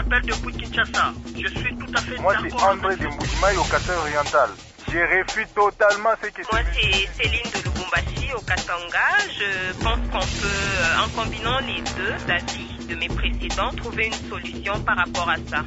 t'appelle depuis Kinshasa. Je suis tout à fait d'accord. Moi, c'est André de Moujimaï au Katanga oriental. Je refuse totalement ce que Moi, c'est Céline de Lubumbashi au Katanga. Je pense qu'on peut, en combinant les deux avis de mes précédents, trouver une solution par rapport à ça.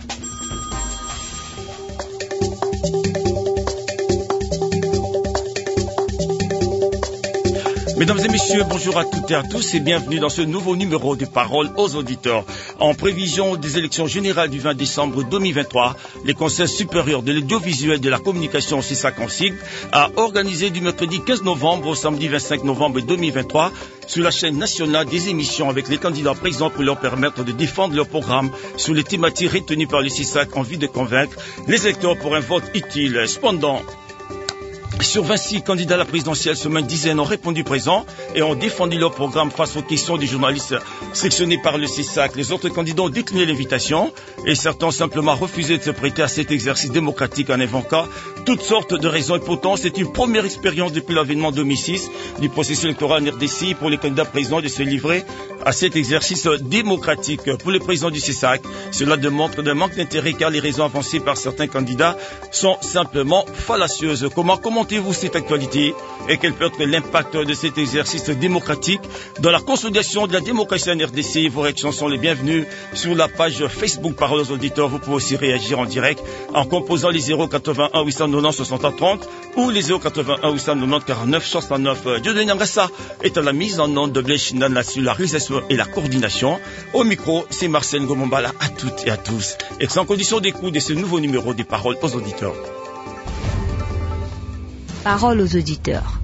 Mesdames et messieurs, bonjour à toutes et à tous et bienvenue dans ce nouveau numéro de Parole aux auditeurs. En prévision des élections générales du 20 décembre 2023, le Conseil supérieur de l'audiovisuel de la communication CESAC-CONSIG a organisé du mercredi 15 novembre au samedi 25 novembre 2023 sur la chaîne nationale des émissions avec les candidats présents pour leur permettre de défendre leur programme sur les thématiques retenues par le CESAC en vue de convaincre les électeurs pour un vote utile. Cependant, sur 26 candidats à la présidentielle, seulement une dizaine ont répondu présent et ont défendu leur programme face aux questions des journalistes sélectionnés par le CESAC. Les autres candidats ont décliné l'invitation et certains ont simplement refusé de se prêter à cet exercice démocratique en invoquant toutes sortes de raisons. Et pourtant, c'est une première expérience depuis l'avènement 2006 du processus électoral en RDC pour les candidats présidents de se livrer à cet exercice démocratique. Pour le président du CESAC, cela démontre un manque d'intérêt car les raisons avancées par certains candidats sont simplement fallacieuses. Comment commentez-vous cette actualité et quel peut être l'impact de cet exercice démocratique dans la consolidation de la démocratie en RDC? Vos réactions sont les bienvenues sur la page Facebook Parole aux auditeurs. Vous pouvez aussi réagir en direct en composant les 081 890 60 30 ou les 081 890 49 69. Dieudonné Nyangassa est à la mise en onde de Blaise Chindana sur la réalisation et la coordination. Au micro, c'est Marcel Ngomombala à toutes et à tous. Et sans condition d'écoute de ce nouveau numéro des Paroles aux auditeurs. Parole aux auditeurs.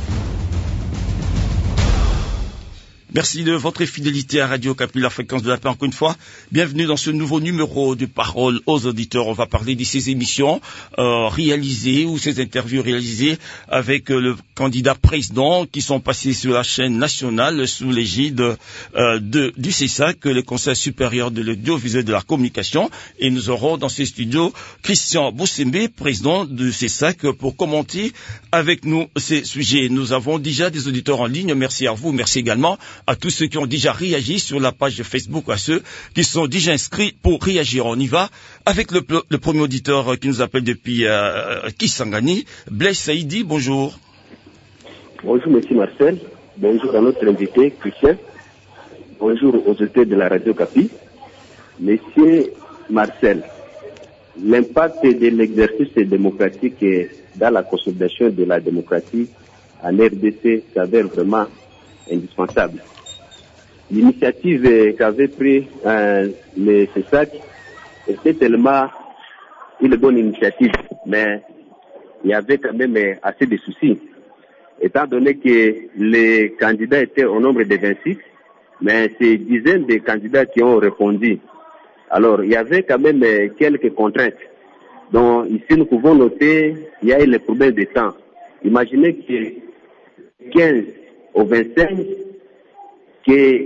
Merci de votre fidélité à Radio Kapi, la fréquence de la paix encore une fois. Bienvenue dans ce nouveau numéro de Parole aux auditeurs. On va parler de ces émissions réalisées ou ces interviews réalisées avec le candidat président qui sont passés sur la chaîne nationale sous l'égide du CESAC, le Conseil supérieur de l'audiovisuel de la communication. Et nous aurons dans ces studios Christian Boussembe, président du CESAC, pour commenter avec nous ces sujets. Nous avons déjà des auditeurs en ligne. Merci à vous. Merci également à tous ceux qui ont déjà réagi sur la page Facebook, à ceux qui sont déjà inscrits pour réagir. On y va avec le premier auditeur qui nous appelle depuis Kisangani, Blaise Saïdi, bonjour. Bonjour monsieur Marcel, bonjour à notre invité Christian, bonjour aux auditeurs de la Radio Kapi. Monsieur Marcel, l'impact de l'exercice démocratique dans la consolidation de la démocratie en RDC s'avère vraiment indispensable. L'initiative qu'avait pris le CESAC était tellement une bonne initiative, mais il y avait quand même assez de soucis, étant donné que les candidats étaient au nombre de 26, mais c'est dizaines de candidats qui ont répondu. Alors, il y avait quand même quelques contraintes. Donc, ici, nous pouvons noter, il y a eu le problème de temps. Imaginez que 15 au 25, que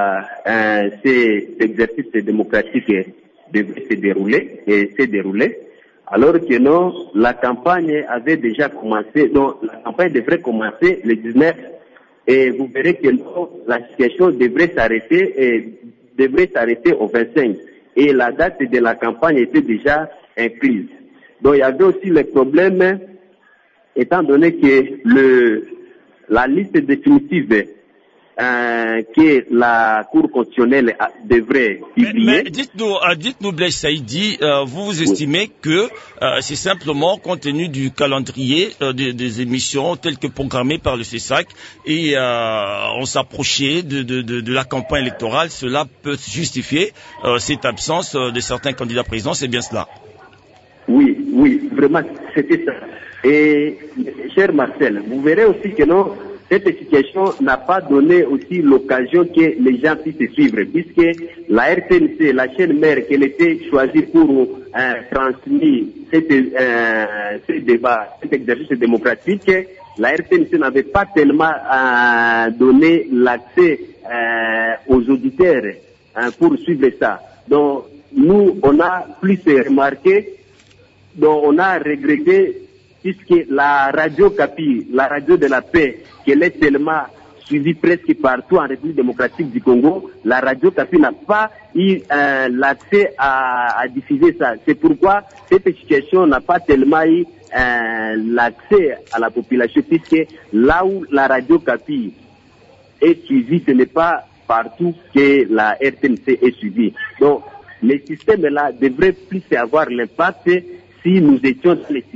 cet exercice démocratique devait se dérouler et s'est déroulé, alors que non, la campagne avait déjà commencé, donc la campagne devrait commencer le 19 et vous verrez que non, la situation devrait s'arrêter au 25 et la date de la campagne était déjà incluse. Donc il y avait aussi le problème, étant donné que la liste définitive que la Cour constitutionnelle devrait publier. Mais dites-nous Blaise Saïdi, vous estimez que c'est simplement compte tenu du calendrier des émissions telles que programmées par le CESAC et on s'approchait de la campagne électorale, cela peut justifier cette absence de certains candidats présidents, c'est bien cela? Oui, vraiment, c'était ça. Et, cher Marcel, vous verrez aussi que non, cette situation n'a pas donné aussi l'occasion que les gens puissent suivre, puisque la RTNC, la chaîne mère qu'elle était choisie pour transmettre ce débat, cet exercice démocratique, la RTNC n'avait pas tellement donné l'accès aux auditeurs pour suivre ça. Donc, nous, on a plus remarqué, donc on a regretté, puisque la radio Kapi, la radio de la paix, qu'elle est tellement suivi presque partout en République démocratique du Congo. La radio Kapi n'a pas eu l'accès à diffuser ça. C'est pourquoi cette situation n'a pas tellement eu l'accès à la population, puisque là où la radio Kapi est suivie, ce n'est pas partout que la RTNC est suivie. Donc, les systèmes-là devraient plus avoir l'impact si nous étions dans les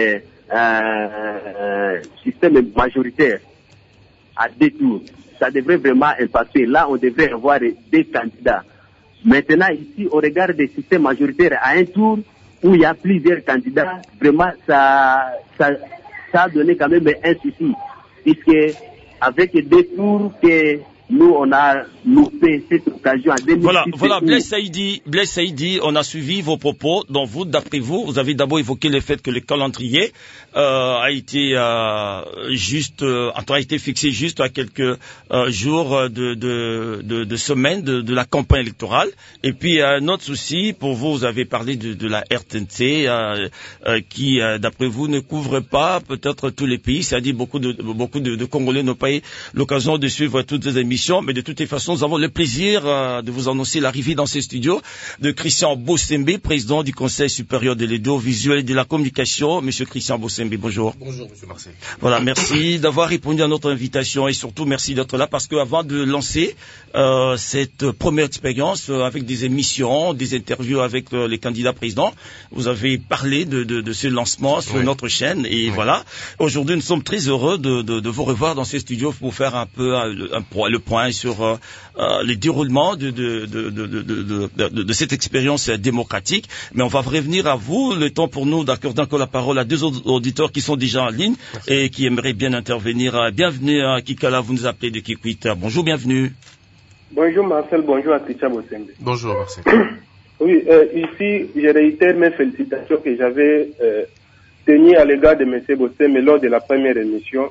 systèmes majoritaires à 2 tours. Ça devrait vraiment impacter. Là, on devrait avoir des candidats. Maintenant, ici, on regarde des systèmes majoritaires à 1 tour où il y a plusieurs candidats. Vraiment, ça a donné quand même un souci. Puisque avec 2 tours que nous, on a loupé cette occasion en 2006. Voilà, Blaise Saïdi, on a suivi vos propos. Donc vous, d'après vous, vous avez d'abord évoqué le fait que le calendrier a été fixé juste à quelques jours de semaines de la campagne électorale. Et puis un autre souci pour vous, vous avez parlé de la RTNC qui, d'après vous, ne couvre pas peut-être tous les pays. C'est-à-dire beaucoup de Congolais n'ont pas eu l'occasion de suivre toutes les émissions. Mais de toutes les façons, nous avons le plaisir de vous annoncer l'arrivée dans ces studios de Christian Bossembe, président du Conseil supérieur de l'audiovisuel et de la communication. Monsieur Christian Bossembe, bonjour. Bonjour, monsieur Marcel. Voilà, merci d'avoir répondu à notre invitation et surtout merci d'être là parce qu'avant de lancer cette première expérience avec des émissions, des interviews avec les candidats présidents, vous avez parlé de ce lancement sur notre chaîne et voilà. Aujourd'hui, nous sommes très heureux de vous revoir dans ces studios pour faire un peu le point sur le déroulement de cette expérience démocratique. Mais on va revenir à vous. Le temps pour nous d'accorder encore la parole à 2 autres auditeurs qui sont déjà en ligne et qui aimeraient bien intervenir. Bienvenue à Kikala, vous nous appelez de Kikwit. Bonjour, bienvenue. Bonjour Marcel, bonjour à Christian Bossembe. Bonjour Marcel. Oui, ici, je réitère mes félicitations que j'avais tenues à l'égard de M. Bossembe lors de la première émission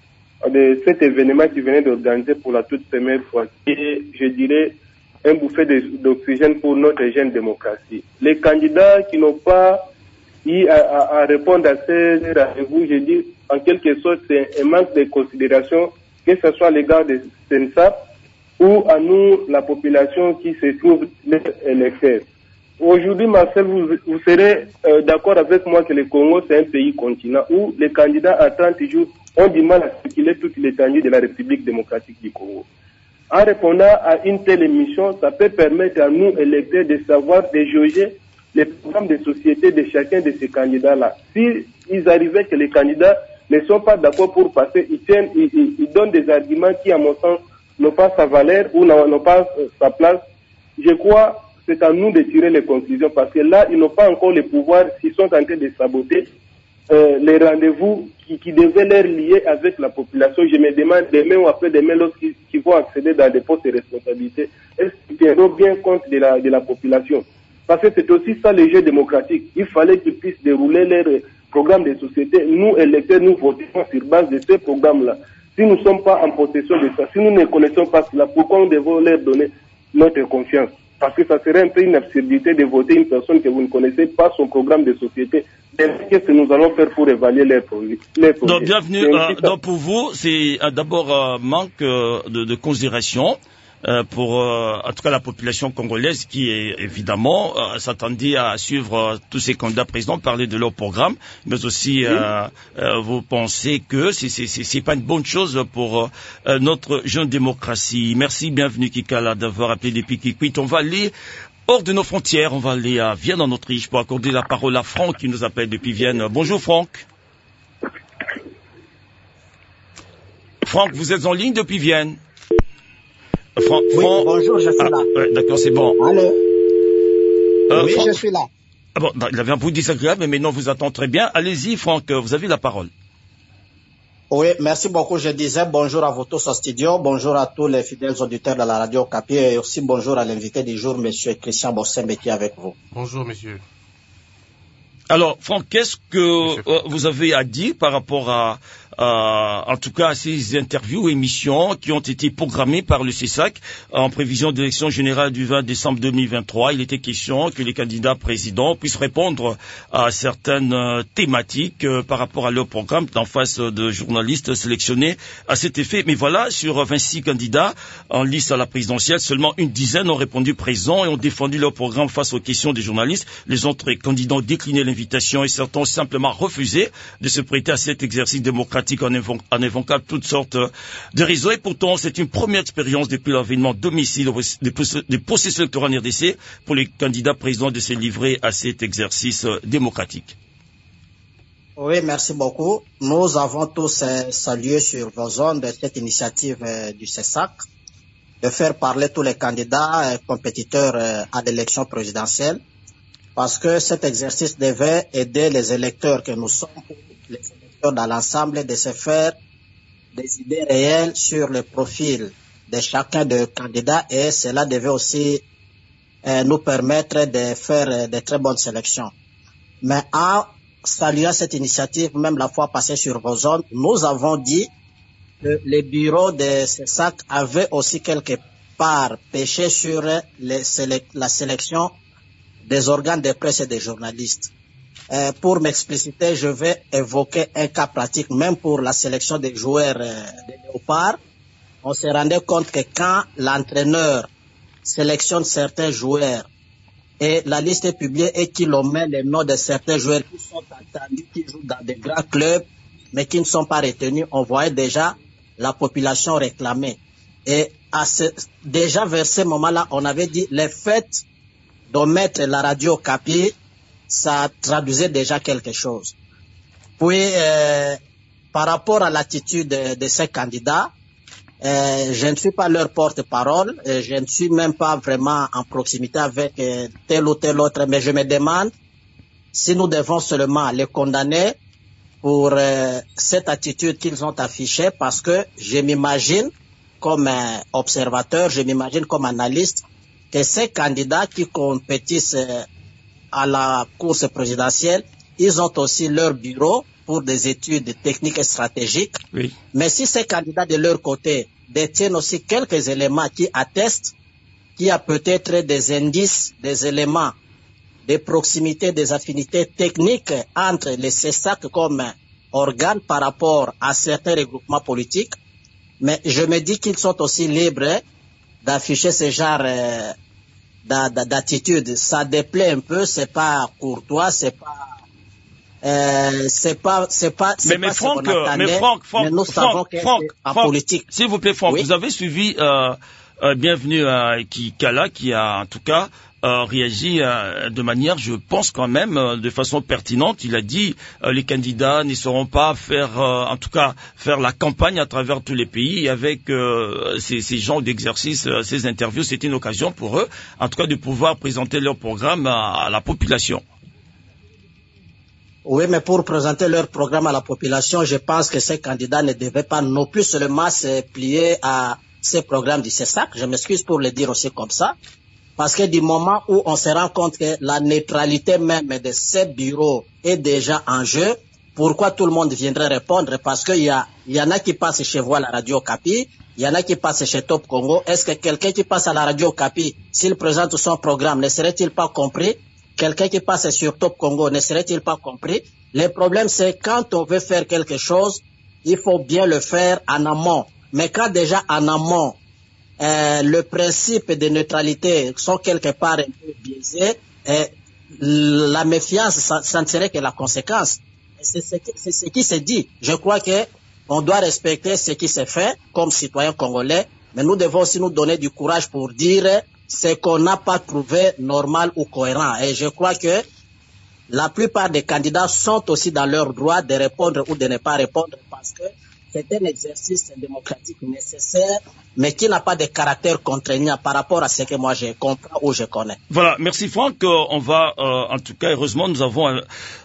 de cet événement qui venait d'organiser pour la toute première fois, et je dirais un bouffée d'oxygène pour notre jeune démocratie. Les candidats qui n'ont pas eu à répondre à ces rendez-vous, je dis en quelque sorte c'est un manque de considération, que ce soit à l'égard de SENSAP ou à nous, la population qui se trouve les électeurs. Aujourd'hui, Marcel, vous serez d'accord avec moi que le Congo, c'est un pays continent où les candidats à 30 jours ont du mal à circuler toute l'étendue de la République démocratique du Congo. En répondant à une telle émission, ça peut permettre à nous, électeurs, de savoir, de jauger les programmes de société de chacun de ces candidats-là. Si ils arrivaient que les candidats ne sont pas d'accord pour passer, ils donnent des arguments qui, à mon sens, n'ont pas sa valeur ou n'ont pas sa place. Je crois c'est à nous de tirer les conclusions parce que là, ils n'ont pas encore le pouvoir, s'ils sont en train de saboter les rendez-vous qui devaient leur lier avec la population. Je me demande demain ou après-demain, lorsqu'ils vont accéder dans des postes de responsabilité, est-ce qu'ils tiendront bien compte de la population? Parce que c'est aussi ça le jeu démocratique. Il fallait qu'ils puissent dérouler leur programme de société. Nous, électeurs, nous votons sur base de ce programme-là. Si nous ne sommes pas en possession de ça, si nous ne connaissons pas cela, pourquoi nous devons leur donner notre confiance? Parce que ça serait un peu une absurdité de voter une personne que vous ne connaissez pas son programme de société. Qu'est-ce que nous allons faire pour évaluer les projets? Donc, bienvenue. Donc, pour vous, c'est d'abord un manque de considération pour, en tout cas, la population congolaise qui, évidemment, s'attendait à suivre tous ces candidats présidents, parler de leur programme, mais aussi, vous pensez que c'est pas une bonne chose pour notre jeune démocratie. Merci, bienvenue Kikala d'avoir appelé depuis Kikwit. On va aller hors de nos frontières, on va aller à Vienne en Autriche pour accorder la parole à Franck qui nous appelle depuis Vienne. Bonjour Franck. Franck, vous êtes en ligne depuis Vienne. Oui, bonjour, je suis là. Ouais, d'accord, c'est bon. Allô? Oui, Franck, je suis là. Ah bon, il avait un bruit désagréable, mais maintenant vous attend très bien. Allez-y, Franck, vous avez la parole. Oui, merci beaucoup. Je disais bonjour à vous tous au studio, bonjour à tous les fidèles auditeurs de la radio Kapi et aussi bonjour à l'invité du jour, monsieur Christian Bossembe qui est avec vous. Bonjour, monsieur. Alors, Franck, qu'est-ce que vous avez à dire par rapport en tout cas à ces interviews, émissions qui ont été programmées par le CESAC en prévision de l'élection générale du 20 décembre 2023. Il était question que les candidats présidents puissent répondre à certaines thématiques par rapport à leur programme en face de journalistes sélectionnés à cet effet. Mais voilà, sur 26 candidats en lice à la présidentielle, seulement une dizaine ont répondu présent et ont défendu leur programme face aux questions des journalistes. Les autres candidats ont décliné l'invitation et certains ont simplement refusé de se prêter à cet exercice démocratique en évoquant toutes sortes de raisons. Et pourtant, c'est une première expérience depuis l'avènement domicile des processus électoraux en RDC pour les candidats présidents de se livrer à cet exercice démocratique. Oui, merci beaucoup. Nous avons tous salué sur vos ondes cette initiative du CESAC de faire parler tous les candidats compétiteurs à l'élection présidentielle, parce que cet exercice devait aider les électeurs que nous sommes, les électeurs dans l'ensemble, de se faire des idées réelles sur le profil de chacun des candidats, et cela devait aussi nous permettre de faire de très bonnes sélections. Mais en saluant cette initiative, même la fois passée sur vos ondes, nous avons dit que les bureaux de CESAC avaient aussi quelque part péché sur la sélection des organes de presse et des journalistes. Pour m'expliciter, je vais évoquer un cas pratique, même pour la sélection des joueurs des Léopards. On se rendait compte que quand l'entraîneur sélectionne certains joueurs et la liste est publiée et qu'il omet les noms de certains joueurs qui sont attendus, qui jouent dans des grands clubs, mais qui ne sont pas retenus, on voyait déjà la population réclamer. Et déjà vers ce moment-là, on avait dit le fait d'omettre la radio Okapi, ça traduisait déjà quelque chose. Puis, par rapport à l'attitude de ces candidats, je ne suis pas leur porte-parole, je ne suis même pas vraiment en proximité avec tel ou tel autre, mais je me demande si nous devons seulement les condamner pour cette attitude qu'ils ont affichée, parce que je m'imagine comme observateur, je m'imagine comme analyste, que ces candidats qui compétissent à la course présidentielle, ils ont aussi leur bureau pour des études techniques et stratégiques. Oui. Mais si ces candidats de leur côté détiennent aussi quelques éléments qui attestent qu'il y a peut-être des indices, des éléments de proximité, des affinités techniques entre les CESAC comme organes par rapport à certains regroupements politiques, mais je me dis qu'ils sont aussi libres d'afficher ce genre d'attitude. Ça déplaît un peu, c'est pas courtois, c'est pas Franck, nous savons que en politique. S'il vous plaît, Franck, oui? Vous avez suivi Bienvenue à Kala, qui a en tout cas réagi de manière, je pense quand même, de façon pertinente. Il a dit les candidats ne sauront pas faire la campagne à travers tous les pays. Et avec ces genres d'exercices, ces interviews, c'est une occasion pour eux, en tout cas, de pouvoir présenter leur programme à la population. Oui, mais pour présenter leur programme à la population, je pense que ces candidats ne devaient pas non plus seulement se plier à ces programmes du CESAC. Je m'excuse pour le dire aussi comme ça. Parce que du moment où on se rend compte que la neutralité même de ces bureaux est déjà en jeu, pourquoi tout le monde viendrait répondre? Parce qu'il y en a qui passent chez vous à la radio Okapi, il y en a qui passent chez Top Congo. Est-ce que quelqu'un qui passe à la radio Okapi, s'il présente son programme, ne serait-il pas compris? Quelqu'un qui passe sur Top Congo, ne serait-il pas compris? Le problème, c'est quand on veut faire quelque chose, il faut bien le faire en amont. Mais quand déjà en amont, le principe de neutralité sont quelque part un peu biaisés, la méfiance, ça ne serait que la conséquence. C'est ce qui se dit. Je crois que on doit respecter ce qui se fait comme citoyens congolais, mais nous devons aussi nous donner du courage pour dire ce qu'on n'a pas trouvé normal ou cohérent. Et je crois que la plupart des candidats sont aussi dans leur droit de répondre ou de ne pas répondre, parce que c'est un exercice démocratique nécessaire, mais qui n'a pas de caractère contraignant par rapport à ce que moi je comprends ou je connais. Voilà, merci Franck. On va, en tout cas, heureusement, nous avons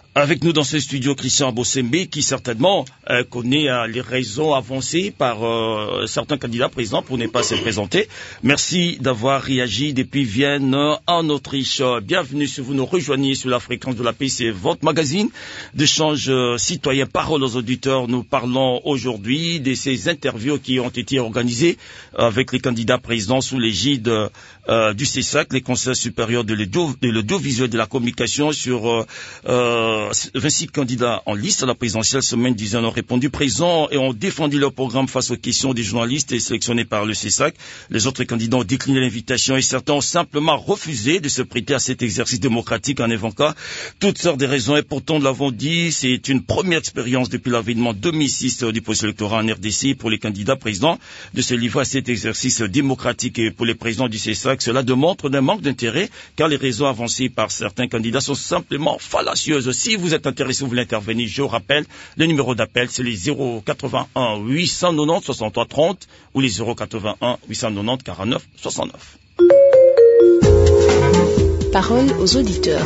Avec nous dans ce studio, Christian Bossembe, qui certainement connaît les raisons avancées par certains candidats présidents pour ne pas se présenter. Merci d'avoir réagi depuis Vienne, en Autriche. Bienvenue si vous nous rejoignez sur la fréquence de la paix, c'est votre magazine d'échange citoyen, parole aux auditeurs. Nous parlons aujourd'hui de ces interviews qui ont été organisées avec les candidats présidents sous l'égide du CESAC, les conseils supérieurs de l'audiovisuel de la communication, sur 26 candidats en liste à la présidentielle. Semaine 10 ans ont répondu présents et ont défendu leur programme face aux questions des journalistes et sélectionnés par le CESAC. Les autres candidats ont décliné l'invitation et certains ont simplement refusé de se prêter à cet exercice démocratique en évoquant toutes sortes de raisons. Et pourtant, nous l'avons dit, c'est une première expérience depuis l'avènement 2006 du processus électoral en RDC pour les candidats présidents de se livrer à cet exercice démocratique. Et pour les présidents du CESAC, cela démontre un manque d'intérêt car les raisons avancées par certains candidats sont simplement fallacieuses. Si vous êtes intéressé, vous voulez intervenir, je vous rappelle, le numéro d'appel, c'est les 081 890 63 30 ou les 081 890 49 69. Parole aux auditeurs.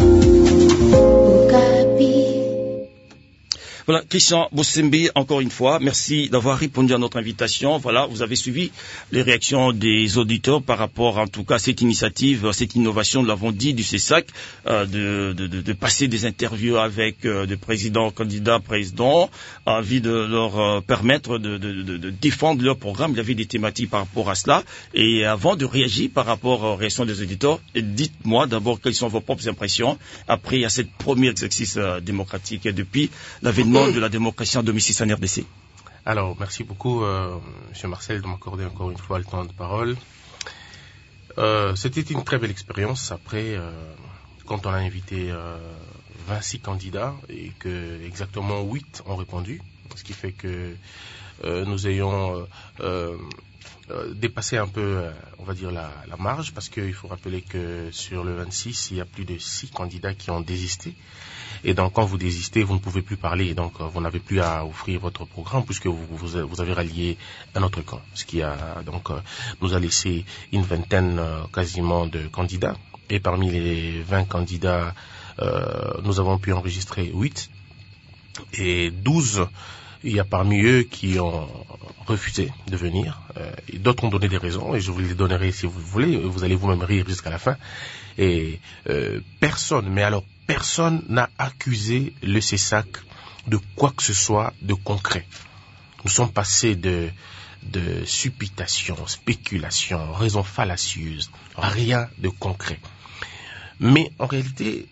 Voilà, Christian Bossembe, encore une fois, merci d'avoir répondu à notre invitation. Voilà, vous avez suivi les réactions des auditeurs par rapport, en tout cas, à cette initiative, à cette innovation, nous l'avons dit, du CESAC, de passer des interviews avec des candidats présidents, envie de leur permettre de défendre leur programme. Il y avait des thématiques par rapport à cela. Et avant de réagir par rapport aux réactions des auditeurs, dites-moi d'abord quelles sont vos propres impressions après à ce premier exercice démocratique depuis l'avènement de la démocratie en 2006 en RDC. Alors, merci beaucoup, M. Marcel, de m'accorder encore une fois le temps de parole. C'était une très belle expérience. Après, quand on a invité 26 candidats et que exactement 8 ont répondu, ce qui fait que nous ayons dépassé un peu, on va dire, la marge, parce qu'il faut rappeler que sur le 26, il y a plus de 6 candidats qui ont désisté. Et donc, quand vous désistez, vous ne pouvez plus parler. Et donc, vous n'avez plus à offrir votre programme puisque vous avez rallié un autre camp. Ce qui nous a laissé une vingtaine quasiment de candidats. Et parmi les 20 candidats, nous avons pu enregistrer 8. Et 12, il y a parmi eux qui ont refusé de venir. Et d'autres ont donné des raisons. Et je vous les donnerai si vous voulez. Vous allez vous-même rire jusqu'à la fin. Et personne n'a accusé le CESAC de quoi que ce soit de concret. Nous sommes passés de supputation, spéculation, raisons fallacieuses, rien de concret. Mais en réalité,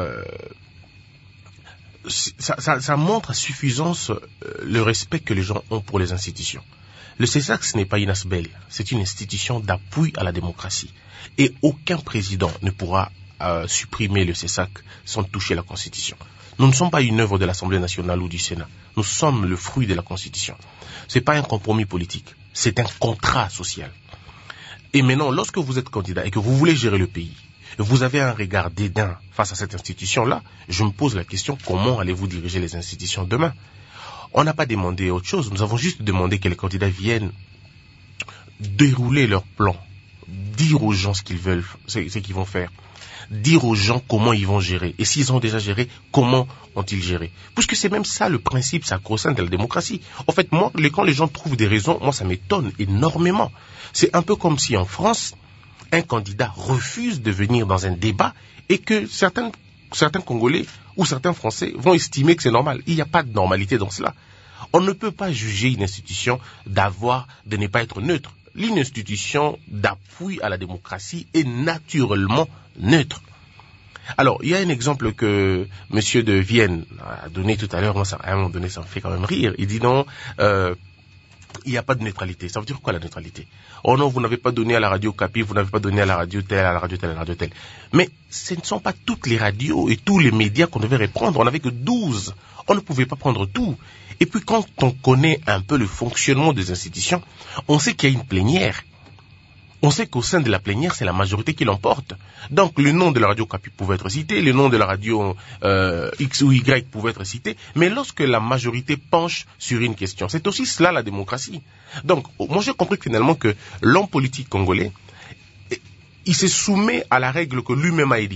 ça montre à suffisance le respect que les gens ont pour les institutions. Le CESAC, ce n'est pas une asbel, c'est une institution d'appui à la démocratie. Et aucun président ne pourra supprimer le CESAC sans toucher la Constitution. Nous ne sommes pas une œuvre de l'Assemblée nationale ou du Sénat. Nous sommes le fruit de la Constitution. Ce n'est pas un compromis politique, c'est un contrat social. Et maintenant, lorsque vous êtes candidat et que vous voulez gérer le pays, vous avez un regard dédain face à cette institution-là, je me pose la question, comment allez-vous diriger les institutions demain? On n'a pas demandé autre chose, nous avons juste demandé que les candidats viennent dérouler leur plan, dire aux gens ce qu'ils veulent, ce qu'ils vont faire, dire aux gens comment ils vont gérer. Et s'ils ont déjà géré, comment ont-ils géré? Puisque c'est même ça le principe sacro-saint de la démocratie. En fait, moi, quand les gens trouvent des raisons, moi ça m'étonne énormément. C'est un peu comme si en France, un candidat refuse de venir dans un débat et que certains Congolais ou certains Français vont estimer que c'est normal. Il n'y a pas de normalité dans cela. On ne peut pas juger une institution de ne pas être neutre. L'institution d'appui à la démocratie est naturellement neutre. Alors, il y a un exemple que Monsieur de Vienne a donné tout à l'heure. Moi, à un moment donné, ça me fait quand même rire. Il dit non, il n'y a pas de neutralité. Ça veut dire quoi la neutralité? Oh non, vous n'avez pas donné à la radio Capi, vous n'avez pas donné à la radio telle, à la radio telle, à la radio telle. Mais ce ne sont pas toutes les radios et tous les médias qu'on devait reprendre. On n'avait que 12. On ne pouvait pas prendre tout. Et puis quand on connaît un peu le fonctionnement des institutions, on sait qu'il y a une plénière. On sait qu'au sein de la plénière, c'est la majorité qui l'emporte. Donc le nom de la radio Capi pouvait être cité, le nom de la radio X ou Y pouvait être cité, mais lorsque la majorité penche sur une question, c'est aussi cela la démocratie. Donc moi j'ai compris finalement que l'homme politique congolais, il se soumet à la règle que lui-même a édictée.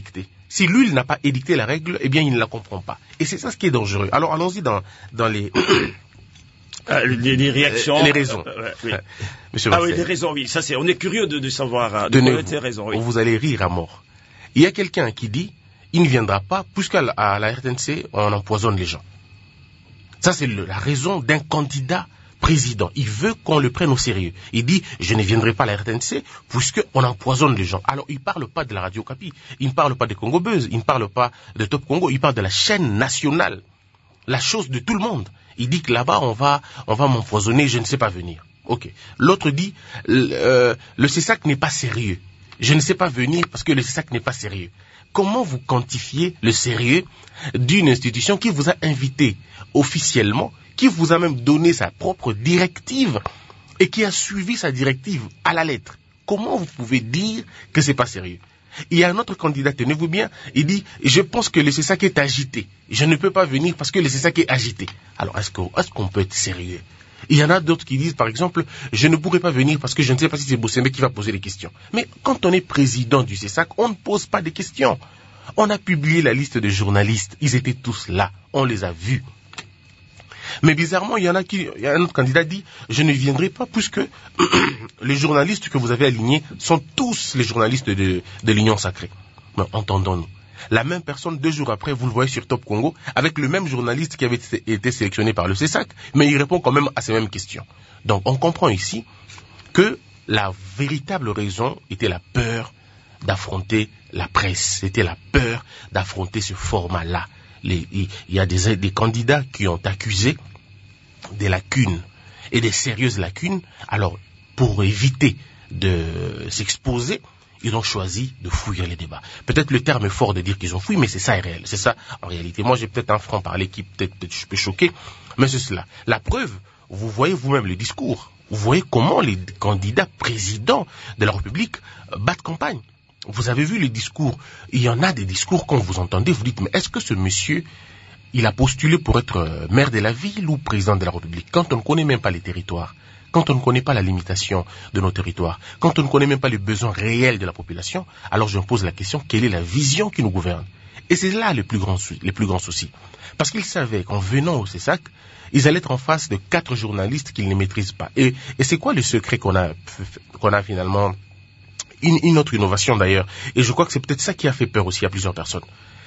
Si lui, il n'a pas édicté la règle, eh bien, il ne la comprend pas. Et c'est ça ce qui est dangereux. Alors, allons-y dans les... les réactions. Les raisons. Oui. Monsieur oui, les raisons, oui. Ça, on est curieux de savoir, de connaître ces raisons. Oui. Vous allez rire à mort. Il y a quelqu'un qui dit, il ne viendra pas, puisqu'à la RTNC, on empoisonne les gens. Ça, c'est la raison d'un candidat président. Il veut qu'on le prenne au sérieux. Il dit, je ne viendrai pas à la RTNC puisqu'on empoisonne les gens. Alors, il ne parle pas de la Radio Okapi, il ne parle pas de Congo Buzz, il ne parle pas de Top Congo, il parle de la chaîne nationale. La chose de tout le monde. Il dit que là-bas, on va m'empoisonner, je ne sais pas venir. Ok. L'autre dit, le CESAC n'est pas sérieux. Je ne sais pas venir parce que le CESAC n'est pas sérieux. Comment vous quantifiez le sérieux d'une institution qui vous a invité officiellement, qui vous a même donné sa propre directive et qui a suivi sa directive à la lettre? Comment vous pouvez dire que c'est pas sérieux? Il y a un autre candidat, tenez-vous bien, il dit, je pense que le CESAC est agité. Je ne peux pas venir parce que le CESAC est agité. Alors, est-ce qu'on peut être sérieux? Il y en a d'autres qui disent, par exemple, je ne pourrai pas venir parce que je ne sais pas si c'est Bossembe qui va poser les questions. Mais quand on est président du CESAC, on ne pose pas de questions. On a publié la liste de journalistes. Ils étaient tous là. On les a vus. Mais bizarrement, il y a un autre candidat dit, je ne viendrai pas puisque les journalistes que vous avez alignés sont tous les journalistes de l'Union Sacrée. Mais entendons-nous. La même personne, 2 jours après, vous le voyez sur Top Congo, avec le même journaliste qui avait été sélectionné par le CESAC, mais il répond quand même à ces mêmes questions. Donc, on comprend ici que la véritable raison était la peur d'affronter la presse. C'était la peur d'affronter ce format-là. Il y a des candidats qui ont accusé des lacunes et des sérieuses lacunes. Alors, pour éviter de s'exposer, ils ont choisi de fouiller les débats. Peut-être le terme est fort de dire qu'ils ont fouillé, mais c'est ça réel. C'est ça en réalité. Moi, j'ai peut-être un franc-parler qui peut-être je peux choquer, mais c'est cela. La preuve, vous voyez vous-même le discours. Vous voyez comment les candidats présidents de la République battent campagne. Vous avez vu les discours. Il y en a des discours quand vous entendez, vous dites, mais est-ce que ce monsieur, il a postulé pour être maire de la ville ou président de la République? Quand on ne connaît même pas les territoires, quand on ne connaît pas la limitation de nos territoires, quand on ne connaît même pas les besoins réels de la population, alors je me pose la question, quelle est la vision qui nous gouverne? Et c'est là les plus grands soucis. Parce qu'ils savaient qu'en venant au CESAC, ils allaient être en face de 4 journalistes qu'ils ne maîtrisent pas. Et c'est quoi le secret qu'on a finalement? Une autre innovation d'ailleurs, et je crois que c'est peut-être ça qui a fait peur aussi à plusieurs personnes.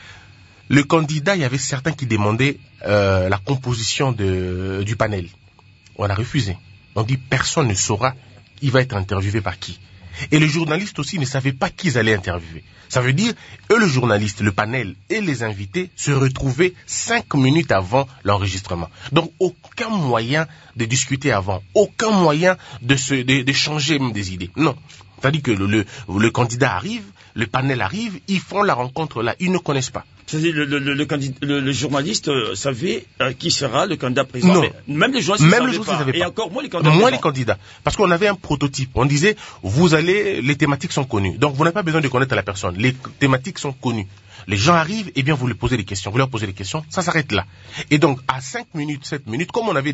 Le candidat, il y avait certains qui demandaient la composition du panel. On a refusé. On dit personne ne saura, il va être interviewé par qui. Et les journalistes aussi ne savaient pas qui ils allaient interviewer. Ça veut dire, eux le journaliste, le panel et les invités se retrouvaient 5 minutes avant l'enregistrement. Donc aucun moyen de discuter avant, aucun moyen de changer même des idées. Non. C'est-à-dire que le candidat arrive, le panel arrive, ils font la rencontre là, ils ne connaissent pas. C'est-à-dire le journaliste savait qui sera le candidat président. Non. Mais même les journalistes ne savaient pas. Et encore moins les candidats. Moins les candidats. Parce qu'on avait un prototype. On disait, les thématiques sont connues. Donc vous n'avez pas besoin de connaître la personne. Les thématiques sont connues. Les gens arrivent, et bien vous leur posez des questions. Vous leur posez des questions, ça s'arrête là. Et donc à 5 minutes, 7 minutes, comme on avait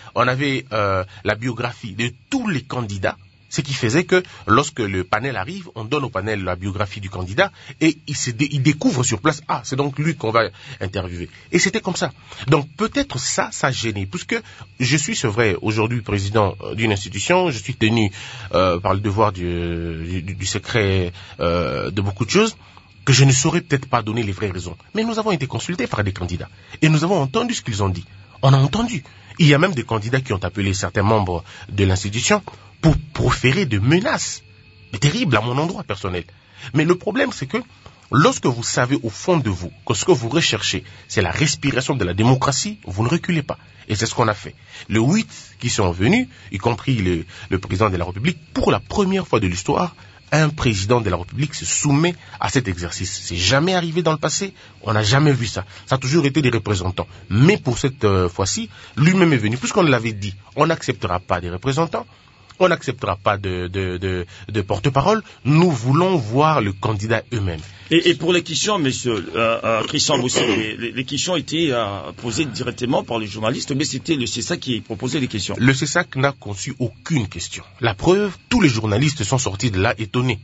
la biographie de tous les candidats, ce qui faisait que lorsque le panel arrive, on donne au panel la biographie du candidat et il découvre sur place, c'est donc lui qu'on va interviewer. Et c'était comme ça. Donc peut-être ça gênait, puisque je suis, c'est vrai, aujourd'hui président d'une institution, je suis tenu par le devoir du secret de beaucoup de choses, que je ne saurais peut-être pas donner les vraies raisons. Mais nous avons été consultés par des candidats et nous avons entendu ce qu'ils ont dit. On a entendu. Il y a même des candidats qui ont appelé certains membres de l'institution pour proférer de menaces terribles à mon endroit personnel. Mais le problème, c'est que lorsque vous savez au fond de vous que ce que vous recherchez, c'est la respiration de la démocratie, vous ne reculez pas. Et c'est ce qu'on a fait. Les 8 qui sont venus, y compris le président de la République, pour la première fois de l'histoire, un président de la République se soumet à cet exercice. C'est jamais arrivé dans le passé, on n'a jamais vu ça. Ça a toujours été des représentants. Mais pour cette fois-ci, lui-même est venu. Puisqu'on l'avait dit, on n'acceptera pas des représentants, on n'acceptera pas de porte-parole, nous voulons voir le candidat eux-mêmes. Et pour les questions, monsieur Christian Bossembe, les questions étaient posées directement par les journalistes, mais c'était le CESAC qui proposait les questions. Le CESAC n'a conçu aucune question. La preuve, tous les journalistes sont sortis de là étonnés.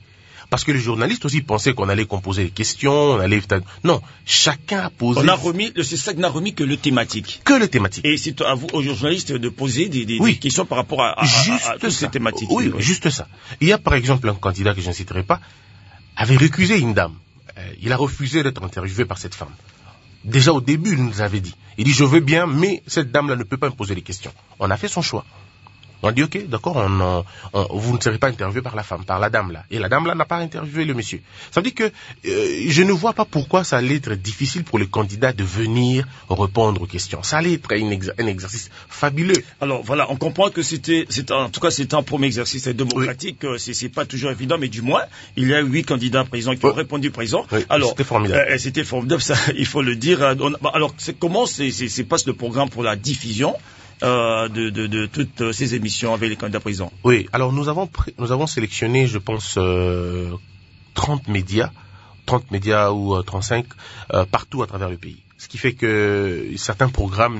Parce que les journalistes aussi pensaient qu'on allait composer des questions, on allait... Non, chacun a posé... Le CESAC n'a remis que le thématique. Que le thématique. Et c'est à vous, aux journalistes, de poser des questions par rapport à toutes ces thématiques. Oui, juste ça. Il y a par exemple un candidat que je ne citerai pas, avait récusé une dame. Il a refusé d'être interviewé par cette femme. Déjà au début, il nous avait dit. Il dit, je veux bien, mais cette dame-là ne peut pas me poser des questions. On a fait son choix. On dit, ok, d'accord, vous ne serez pas interviewé par la femme, par la dame-là. Et la dame-là n'a pas interviewé le monsieur. Ça veut dire que je ne vois pas pourquoi ça allait être difficile pour les candidats de venir répondre aux questions. Ça allait être un exercice fabuleux. Alors voilà, on comprend que c'était un premier exercice démocratique. Oui. C'est pas toujours évident, mais du moins, il y a 8 candidats présents qui ont répondu présents. Oui, alors, c'était formidable. C'était formidable, ça, il faut le dire. Alors, comment se passe le programme pour la diffusion de toutes ces émissions avec les candidats présents? Oui, alors nous avons sélectionné, je pense, 30 médias ou 35 partout à travers le pays. Ce qui fait que certains programmes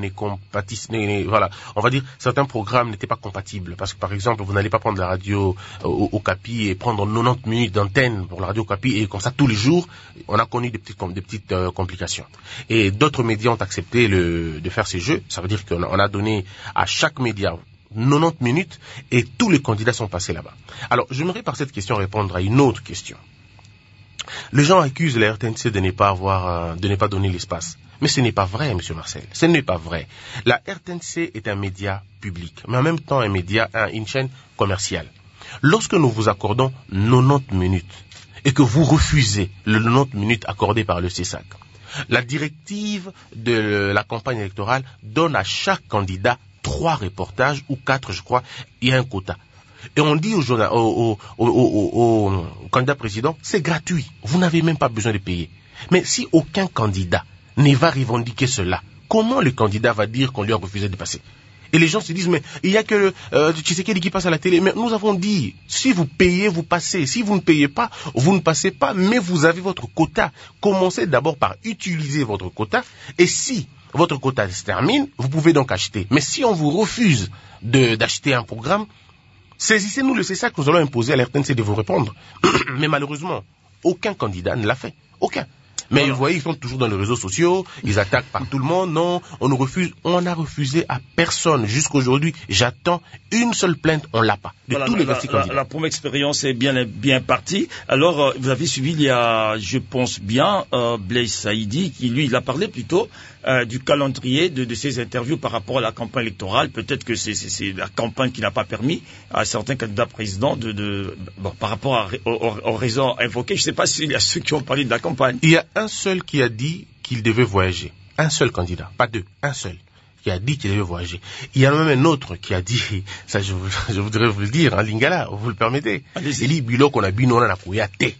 certains programmes n'étaient pas compatibles. Parce que par exemple, vous n'allez pas prendre la radio au Capi et prendre 90 minutes d'antenne pour la radio au Capi et comme ça tous les jours, on a connu des petites complications. Et d'autres médias ont accepté de faire ces jeux. Ça veut dire qu'on a donné à chaque média 90 minutes et tous les candidats sont passés là-bas. Alors, j'aimerais par cette question répondre à une autre question. Les gens accusent la RTNC de ne pas donner l'espace. Mais ce n'est pas vrai, monsieur Marcel. Ce n'est pas vrai. La RTNC est un média public, mais en même temps une chaîne commerciale. Lorsque nous vous accordons 90 minutes et que vous refusez le 90 minutes accordé par le CESAC, la directive de la campagne électorale donne à chaque candidat 3 reportages ou 4, je crois, il y a un quota. Et on dit au candidat président, c'est gratuit, vous n'avez même pas besoin de payer. Mais si aucun candidat ne va revendiquer cela, comment le candidat va dire qu'on lui a refusé de passer? Et les gens se disent, mais il n'y a que Tshisekedi qui passe à la télé. Mais nous avons dit, si vous payez, vous passez. Si vous ne payez pas, vous ne passez pas, mais vous avez votre quota. Commencez d'abord par utiliser votre quota. Et si votre quota se termine, vous pouvez donc acheter. Mais si on vous refuse d'acheter un programme, saisissez-nous, c'est ça que nous allons imposer à l'RTNC de vous répondre. Mais malheureusement, aucun candidat ne l'a fait. Aucun. Mais vous voyez, ils sont toujours dans les réseaux sociaux, ils attaquent par tout le monde. Non, on nous refuse. On n'a refusé à personne. Jusqu'aujourd'hui, j'attends une seule plainte, on l'a pas. Tous les candidats. La première expérience est bien partie. Alors, vous avez suivi il y a, je pense bien, Blaise Saïdi, qui lui, il a parlé plutôt du calendrier de ses interviews par rapport à la campagne électorale. Peut-être que c'est la campagne qui n'a pas permis à certains candidats présidents par rapport aux raisons invoquées. Je ne sais pas s'il y a ceux qui ont parlé de la campagne. Il y a un seul qui a dit qu'il devait voyager. Un seul candidat, pas 2, un seul qui a dit qu'il devait voyager. Il y en a même un autre qui a dit, ça je voudrais vous le dire, en lingala, vous le permettez. Il dit Biloko na bino wana kuyate.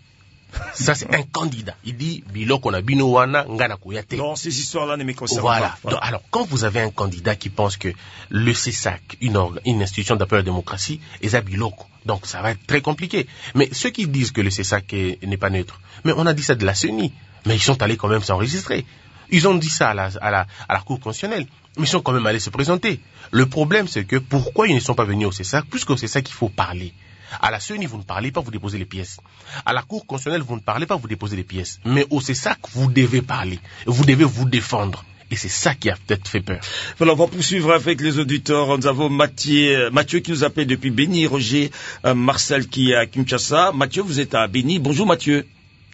Ça c'est un candidat. Il dit Biloko na bino wana ngana kuyate. Non, ces histoires-là ne me concernent pas. Voilà. Donc, alors, quand vous avez un candidat qui pense que le CESAC, une institution d'appel à la démocratie, est à Biloko, donc ça va être très compliqué. Mais ceux qui disent que le CESAC n'est pas neutre, mais on a dit ça de la CENI, mais ils sont allés quand même s'enregistrer. Ils ont dit ça à la Cour constitutionnelle, mais ils sont quand même allés se présenter. Le problème, c'est que pourquoi ils ne sont pas venus au CESAC, puisque c'est ça qu'il faut parler. À la CENI, vous ne parlez pas, vous déposez les pièces. À la Cour constitutionnelle, vous ne parlez pas, vous déposez les pièces. Mais au CESAC, vous devez parler. Vous devez vous défendre. Et c'est ça qui a peut-être fait peur. Voilà, on va poursuivre avec les auditeurs. Nous avons Mathieu qui nous appelle depuis Béni, Roger, Marcel qui est à Kinshasa. Mathieu, vous êtes à Béni. Bonjour Mathieu.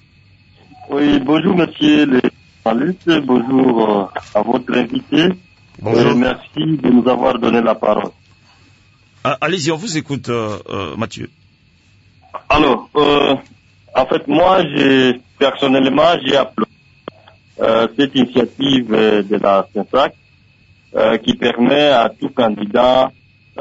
Oui, bonjour monsieur le journaliste. Bonjour à votre invité. Bonjour. Merci de nous avoir donné la parole. Allez-y, on vous écoute, Mathieu. Alors, en fait, moi, personnellement, j'ai appelé cette initiative de la CESAC qui permet à tout candidat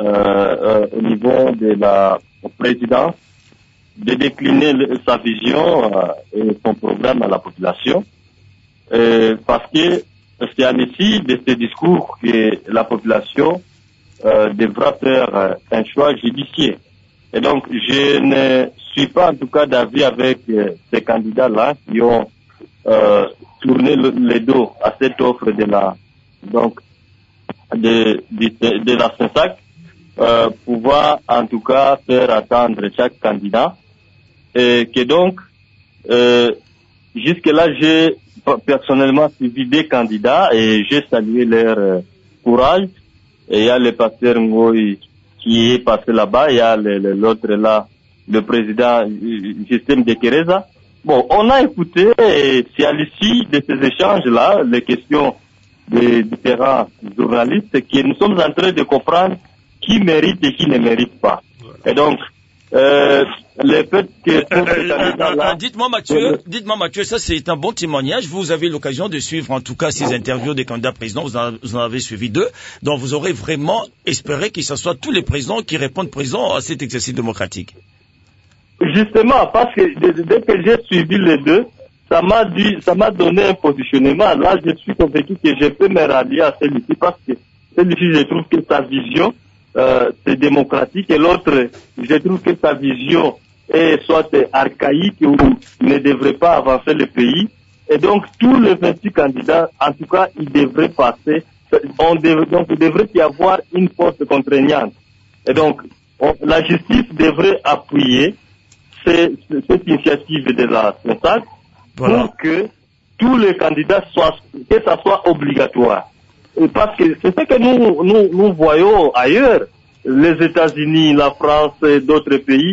au niveau de la présidence de décliner sa vision et son programme à la population. Parce que c'est à l'issue de ce discours que la population devra faire un choix judiciaire. Et donc, je ne suis pas en tout cas d'avis avec ces candidats-là qui ont tourné le dos à cette offre de la CESAC, pouvoir en tout cas faire attendre chaque candidat et que donc, jusque-là, j'ai personnellement suivi des candidats et j'ai salué leur courage. Et il y a le pasteur Ngoï qui est passé là-bas, il y a l'autre là, le président Justin de Kereza. Bon, on a écouté, et c'est à l'issue de ces échanges-là, les questions des différents journalistes, que nous sommes en train de comprendre qui mérite et qui ne mérite pas. Et donc, le fait que... Dites-moi Mathieu, ça c'est un bon témoignage. Vous avez l'occasion de suivre en tout cas ces interviews des candidats présidents. Vous en avez suivi 2. Donc vous aurez vraiment espéré que ce soit tous les présidents qui répondent présents à cet exercice démocratique. Justement, parce que dès que j'ai suivi les 2, ça m'a donné un positionnement. Là, je suis convaincu que je peux me rallier à celui-ci parce que celui-ci, je trouve que sa vision, c'est démocratique, et l'autre, je trouve que sa vision est soit archaïque ou ne devrait pas avancer le pays. Et donc, tous les 26 candidats, en tout cas, ils devraient passer. Donc, il devrait y avoir une force contraignante. Et donc, la justice devrait appuyer cette initiative de la CENSAC pour que tous les candidats que ça soit obligatoire. Et parce que c'est ce que nous voyons ailleurs, les États-Unis, la France et d'autres pays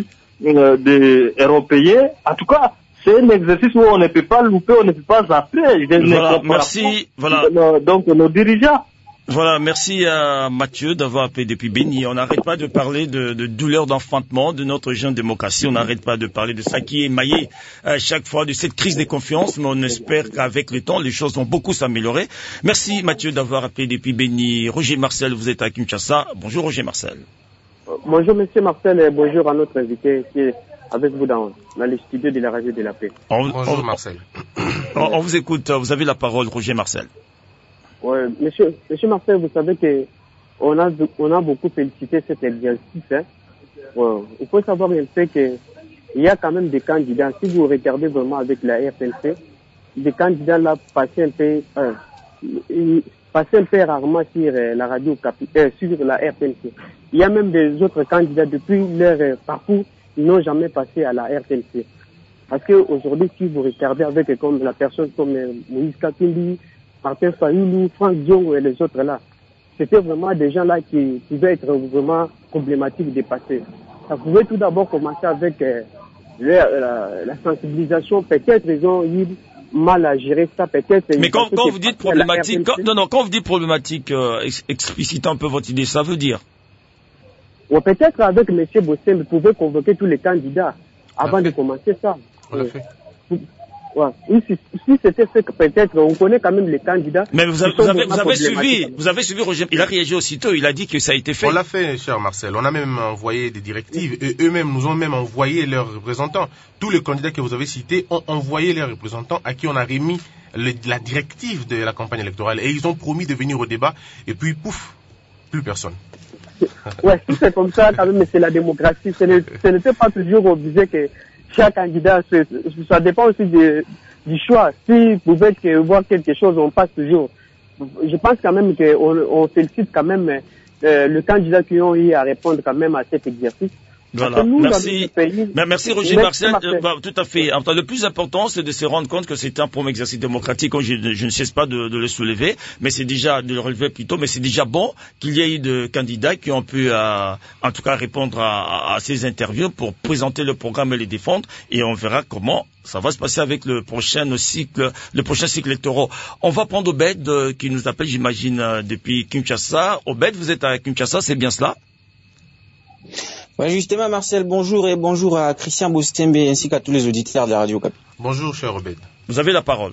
européens. En tout cas, c'est un exercice où on ne peut pas louper, on ne peut pas zapper. Voilà, merci. Voilà. Donc, nos dirigeants. Voilà, merci à Mathieu d'avoir appelé depuis Béni. On n'arrête pas de parler de douleur d'enfantement de notre jeune démocratie. On n'arrête pas de parler de ça qui est émaillé à chaque fois de cette crise de confiance. Mais on espère qu'avec le temps, les choses vont beaucoup s'améliorer. Merci Mathieu d'avoir appelé depuis Béni. Roger Marcel, vous êtes à Kinshasa. Bonjour Roger Marcel. Bonjour Monsieur Marcel et bonjour à notre invité qui est avec vous dans les studios de la radio de la paix. Bonjour Marcel. On vous écoute. Vous avez la parole, Roger Marcel. Ouais, monsieur Marcel, vous savez que on a beaucoup félicité cet exercice. Hein. Ouais, il faut savoir un fait que il y a quand même des candidats. Si vous regardez vraiment avec la RTNC, des candidats là passaient un peu rarement sur la radio sur la RTNC. Il y a même des autres candidats depuis leur parcours, ils n'ont jamais passé à la RTNC. Parce que aujourd'hui, si vous regardez avec comme la personne comme Moïse Kakindi, Martin Fayoulou, Franck Dion et les autres là, c'était vraiment des gens là qui pouvaient être vraiment problématiques de passer. Ça pouvait tout d'abord commencer avec la sensibilisation. Peut-être ils ont eu mal à gérer ça, peut-être. Mais quand vous dites problématique, quand vous dites problématique, explicitez un peu votre idée, ça veut dire? Ou peut-être avec M. Bossé, vous pouvez convoquer tous les candidats avant de commencer ça. Ouais. Si c'était fait que peut-être, on connaît quand même les candidats. Mais vous avez suivi Roger, il a réagi aussitôt, il a dit que ça a été fait. On l'a fait, cher Marcel, on a même envoyé des directives, et eux-mêmes nous ont même envoyé leurs représentants. Tous les candidats que vous avez cités ont envoyé leurs représentants à qui on a remis la directive de la campagne électorale, et ils ont promis de venir au débat, et puis pouf, plus personne. Ouais, si c'est comme ça, quand même, c'est la démocratie. Ce n'était pas toujours obligé que chaque candidat, ça dépend aussi du choix. Si vous pouvez voir quelque chose, on passe toujours. Je pense quand même qu'on félicite quand même le candidat qui ont eu à répondre quand même à cet exercice. Voilà, merci Roger Marcel. Tout à fait. Enfin, le plus important, c'est de se rendre compte que c'est un premier exercice démocratique. Je ne cesse pas de le soulever, mais c'est déjà de le relever plutôt. Mais c'est déjà bon qu'il y ait eu de candidats qui ont pu, en tout cas, répondre à ces interviews pour présenter le programme et les défendre. Et on verra comment ça va se passer avec le prochain cycle électoral. On va prendre Obed qui nous appelle, j'imagine, depuis Kinshasa. Obed, vous êtes à Kinshasa, c'est bien cela? Ouais, justement, Marcel, bonjour et bonjour à Christian Bostembe ainsi qu'à tous les auditeurs de la Radio Capi. Bonjour, cher Obed. Vous avez la parole.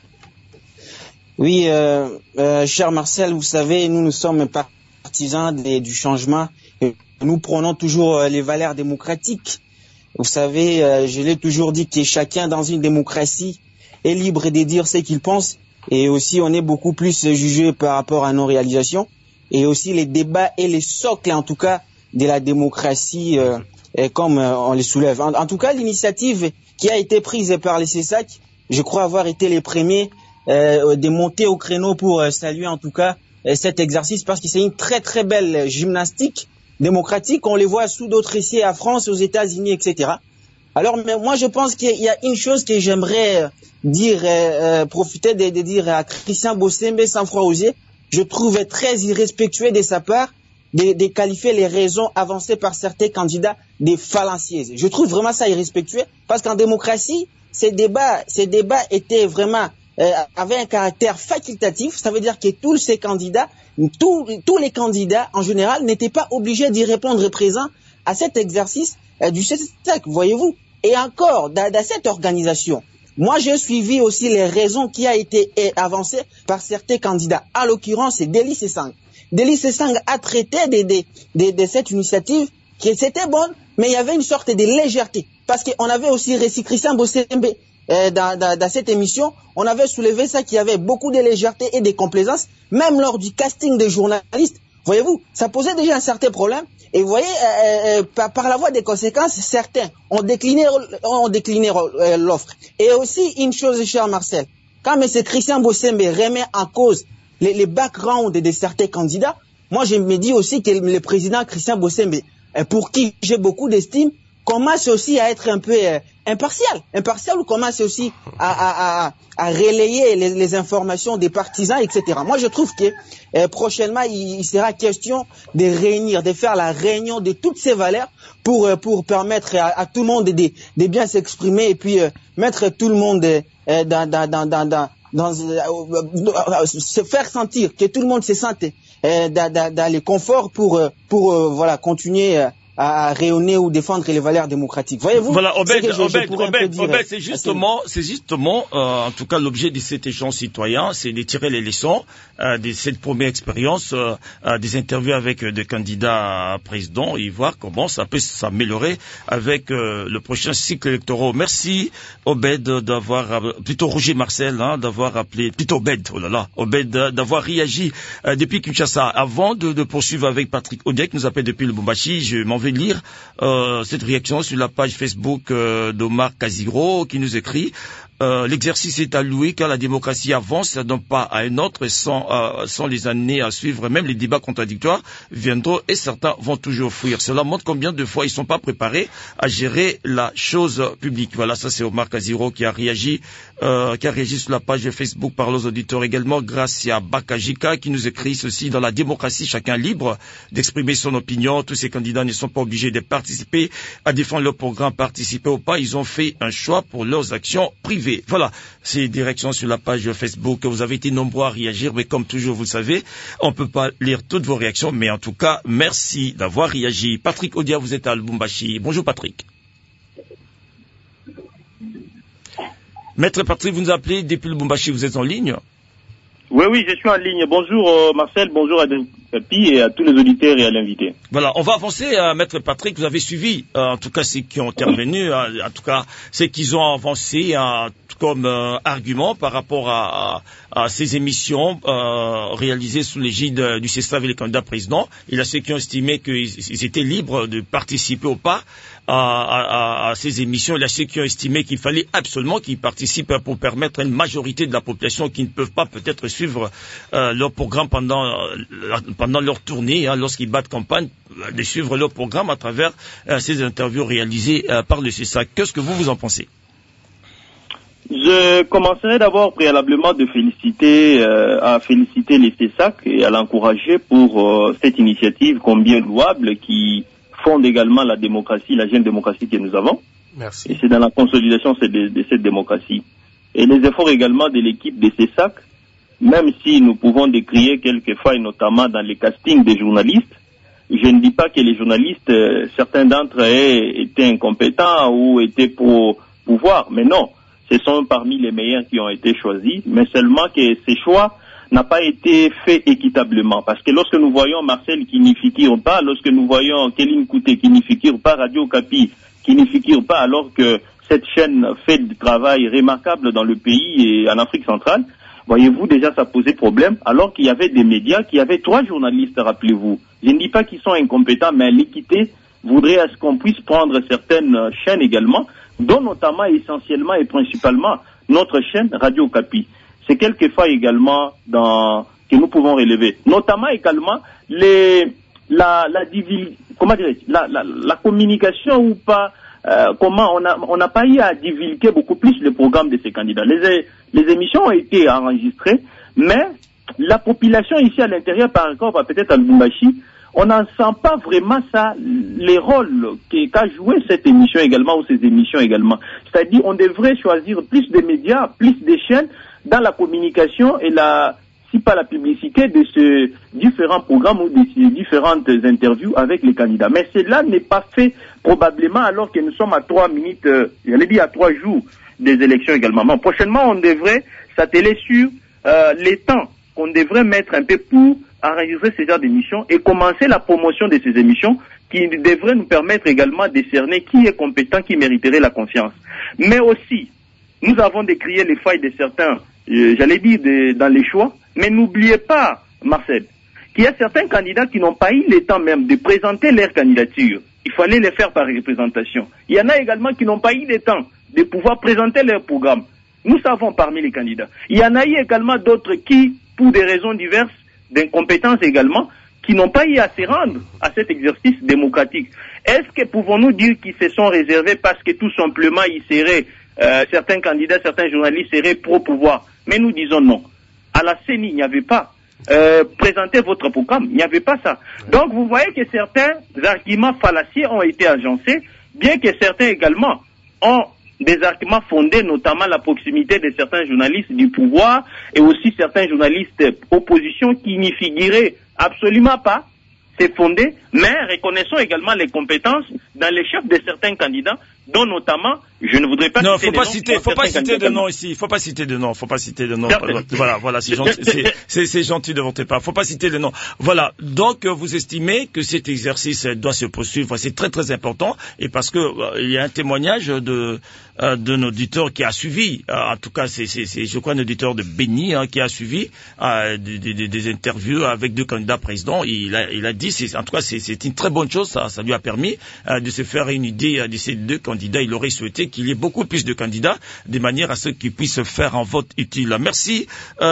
Oui, cher Marcel, vous savez, nous sommes partisans du changement et nous prenons toujours les valeurs démocratiques. Vous savez, je l'ai toujours dit que chacun dans une démocratie est libre de dire ce qu'il pense et aussi on est beaucoup plus jugé par rapport à nos réalisations et aussi les débats et les socles en tout cas de la démocratie comme on les soulève. En tout cas, l'initiative qui a été prise par les CESAC, je crois avoir été les premiers de monter au créneau pour saluer en tout cas cet exercice parce que c'est une très très belle gymnastique démocratique. On les voit sous d'autres ici à France, aux États-Unis, etc. Alors, mais moi, je pense qu'il y a une chose que j'aimerais dire, profiter de dire à Christian Bossembe sans froid aux yeux. Je trouvais très irrespectueux de sa part de qualifier les raisons avancées par certains candidats de fallacieuses. Je trouve vraiment ça irrespectueux parce qu'en démocratie, ces débats étaient vraiment avaient un caractère facultatif. Ça veut dire que tous ces candidats, tous les candidats en général n'étaient pas obligés d'y répondre présent à cet exercice du CESAC, voyez-vous. Et encore, dans cette organisation, moi j'ai suivi aussi les raisons qui a été avancées par certains candidats. À l'occurrence, c'est Deli Sesang. Deli Sesang a traité de cette initiative qui c'était bonne, mais il y avait une sorte de légèreté. Parce qu'on avait aussi reçu Christian Bossembe dans cette émission, on avait soulevé ça qu'il y avait beaucoup de légèreté et de complaisance, même lors du casting des journalistes. Voyez-vous, ça posait déjà un certain problème. Et vous voyez, par la voie des conséquences, certains ont décliné l'offre. Et aussi, une chose, cher Marcel, quand M. Christian Bossembe remet en cause les backgrounds de certains candidats, moi je me dis aussi que le président Christian Bossembe, pour qui j'ai beaucoup d'estime, commence aussi à être un peu impartial ou commence aussi à relayer les informations des partisans, etc. Moi, je trouve que prochainement, il sera question de faire la réunion de toutes ces valeurs pour permettre à tout le monde de bien s'exprimer et puis mettre tout le monde se faire sentir que tout le monde se sente dans le confort pour voilà continuer à rayonner ou défendre les valeurs démocratiques. Voyez-vous? Voilà, Obed, c'est justement, en tout cas, l'objet de cet échange citoyen, c'est de tirer les leçons de cette première expérience, des interviews avec des candidats présidents et voir comment ça peut s'améliorer avec le prochain cycle électoral. Merci, Obed, plutôt Roger Marcel, d'avoir appelé, plutôt Obed, d'avoir réagi depuis Kinshasa. Avant de poursuivre avec Patrick Odiek, qui nous appelle depuis le Lubumbashi, je m'en vais lire cette réaction sur la page Facebook d'Omar Kaziro qui nous écrit l'exercice est alloué car la démocratie avance d'un pas à un autre sans les années à suivre. Même les débats contradictoires viendront et certains vont toujours fuir. Cela montre combien de fois ils sont pas préparés à gérer la chose publique. Voilà, ça c'est Omar Kaziro qui a réagi sur la page Facebook par les auditeurs également. Gracia Bakajika qui nous écrit ceci: dans la démocratie, chacun libre d'exprimer son opinion. Tous ces candidats ne sont pas obligés de participer à défendre leur programme, participer ou pas. Ils ont fait un choix pour leurs actions privées. Voilà, c'est direction sur la page Facebook. Vous avez été nombreux à réagir, mais comme toujours, vous le savez, on ne peut pas lire toutes vos réactions, mais en tout cas, merci d'avoir réagi. Patrick Odia, vous êtes à Lubumbashi. Bonjour Patrick. Maître Patrick, vous nous appelez depuis Lubumbashi, vous êtes en ligne? Oui, je suis en ligne. Bonjour Marcel, bonjour à Papi et à tous les auditeurs et à l'invité. Voilà, on va avancer, Maître Patrick. Vous avez suivi, en tout cas, ceux qui ont intervenu, en tout cas, ceux qui ont avancé comme argument par rapport à ces émissions réalisées sous l'égide du CESAV et les candidats présidents. Il y a ceux qui ont estimé qu'ils étaient libres de participer ou pas à ces émissions. Il y a ceux qui ont estimé qu'il fallait absolument qu'ils participent pour permettre à une majorité de la population qui ne peuvent pas peut-être suivre leur programme pendant leur tournée, lorsqu'ils battent campagne, de suivre leur programme à travers ces interviews réalisées par le CESAC. Qu'est-ce que vous en pensez? Je commencerai d'abord préalablement de féliciter les CESAC et à l'encourager pour cette initiative combien louable qui fonde également la démocratie, la jeune démocratie que nous avons. Merci. Et c'est dans la consolidation de cette démocratie. Et les efforts également de l'équipe des CESAC, même si nous pouvons décrier quelques failles, notamment dans les castings des journalistes. Je ne dis pas que les journalistes, certains d'entre eux étaient incompétents ou étaient pour pouvoir, mais non, ce sont parmi les meilleurs qui ont été choisis, mais seulement que ces choix n'a pas été fait équitablement. Parce que lorsque nous voyons Marcel qui n'y figure pas, lorsque nous voyons Kéline Kouté qui n'y figure pas, Radio Kapi qui n'y figure pas, alors que cette chaîne fait du travail remarquable dans le pays et en Afrique centrale, voyez-vous, déjà ça posait problème, alors qu'il y avait des médias qui avaient 3 journalistes, rappelez-vous. Je ne dis pas qu'ils sont incompétents, mais l'équité voudrait à ce qu'on puisse prendre certaines chaînes également, dont notamment, essentiellement et principalement, notre chaîne Radio Kapi. C'est quelques failles également que nous pouvons relever. Notamment également la communication ou pas comment on n'a pas eu à divulguer beaucoup plus le programme de ces candidats. Les émissions ont été enregistrées, mais la population ici à l'intérieur, par exemple, peut-être à Lubumbashi, on n'en sent pas vraiment ça, les rôles qu'a joué cette émission également, ou ces émissions également. C'est-à-dire, on devrait choisir plus de médias, plus de chaînes dans la communication et si pas la publicité de ces différents programmes ou de ces différentes interviews avec les candidats. Mais cela n'est pas fait probablement alors que nous sommes à 3 minutes, j'allais dire à 3 jours des élections également. Bon, prochainement, on devrait s'atteler sur les temps qu'on devrait mettre un peu pour enregistrer ces genres d'émissions et commencer la promotion de ces émissions qui devraient nous permettre également de cerner qui est compétent, qui mériterait la confiance. Mais aussi, nous avons décrié les failles de certains, j'allais dire dans les choix, mais n'oubliez pas, Marcel, qu'il y a certains candidats qui n'ont pas eu le temps même de présenter leur candidature. Il fallait les faire par représentation. Il y en a également qui n'ont pas eu le temps de pouvoir présenter leur programme. Nous savons parmi les candidats. Il y en a eu également d'autres qui, pour des raisons diverses, d'incompétence également, qui n'ont pas eu à se rendre à cet exercice démocratique. Est-ce que pouvons-nous dire qu'ils se sont réservés parce que tout simplement ils seraient, certains candidats, certains journalistes seraient pro-pouvoir? Mais nous disons non. À la CENI, il n'y avait pas. Présentez votre programme, il n'y avait pas ça. Donc vous voyez que certains arguments fallacieux ont été agencés, bien que certains également ont des arguments fondés, notamment la proximité de certains journalistes du pouvoir et aussi certains journalistes opposition qui n'y figuraient absolument pas. C'est fondé, mais reconnaissons également les compétences dans les chefs de certains candidats, dont notamment, je ne voudrais pas citer faut pas citer de nom ici, faut pas citer de nom. Voilà, c'est gentil, c'est gentil de votre part. Faut pas citer de nom. Voilà. Donc, vous estimez que cet exercice doit se poursuivre, c'est très très important, et parce que il y a un témoignage d'un auditeur qui a suivi, en tout cas, c'est je crois un auditeur de Béni, qui a suivi des interviews avec 2 candidats présidents. Il a dit, en tout cas, c'est une très bonne chose, ça lui a permis de se faire une idée de ces 2 candidats. Il aurait souhaité qu'il y ait beaucoup plus de candidats, de manière à ce qu'ils puissent faire un vote utile. Merci,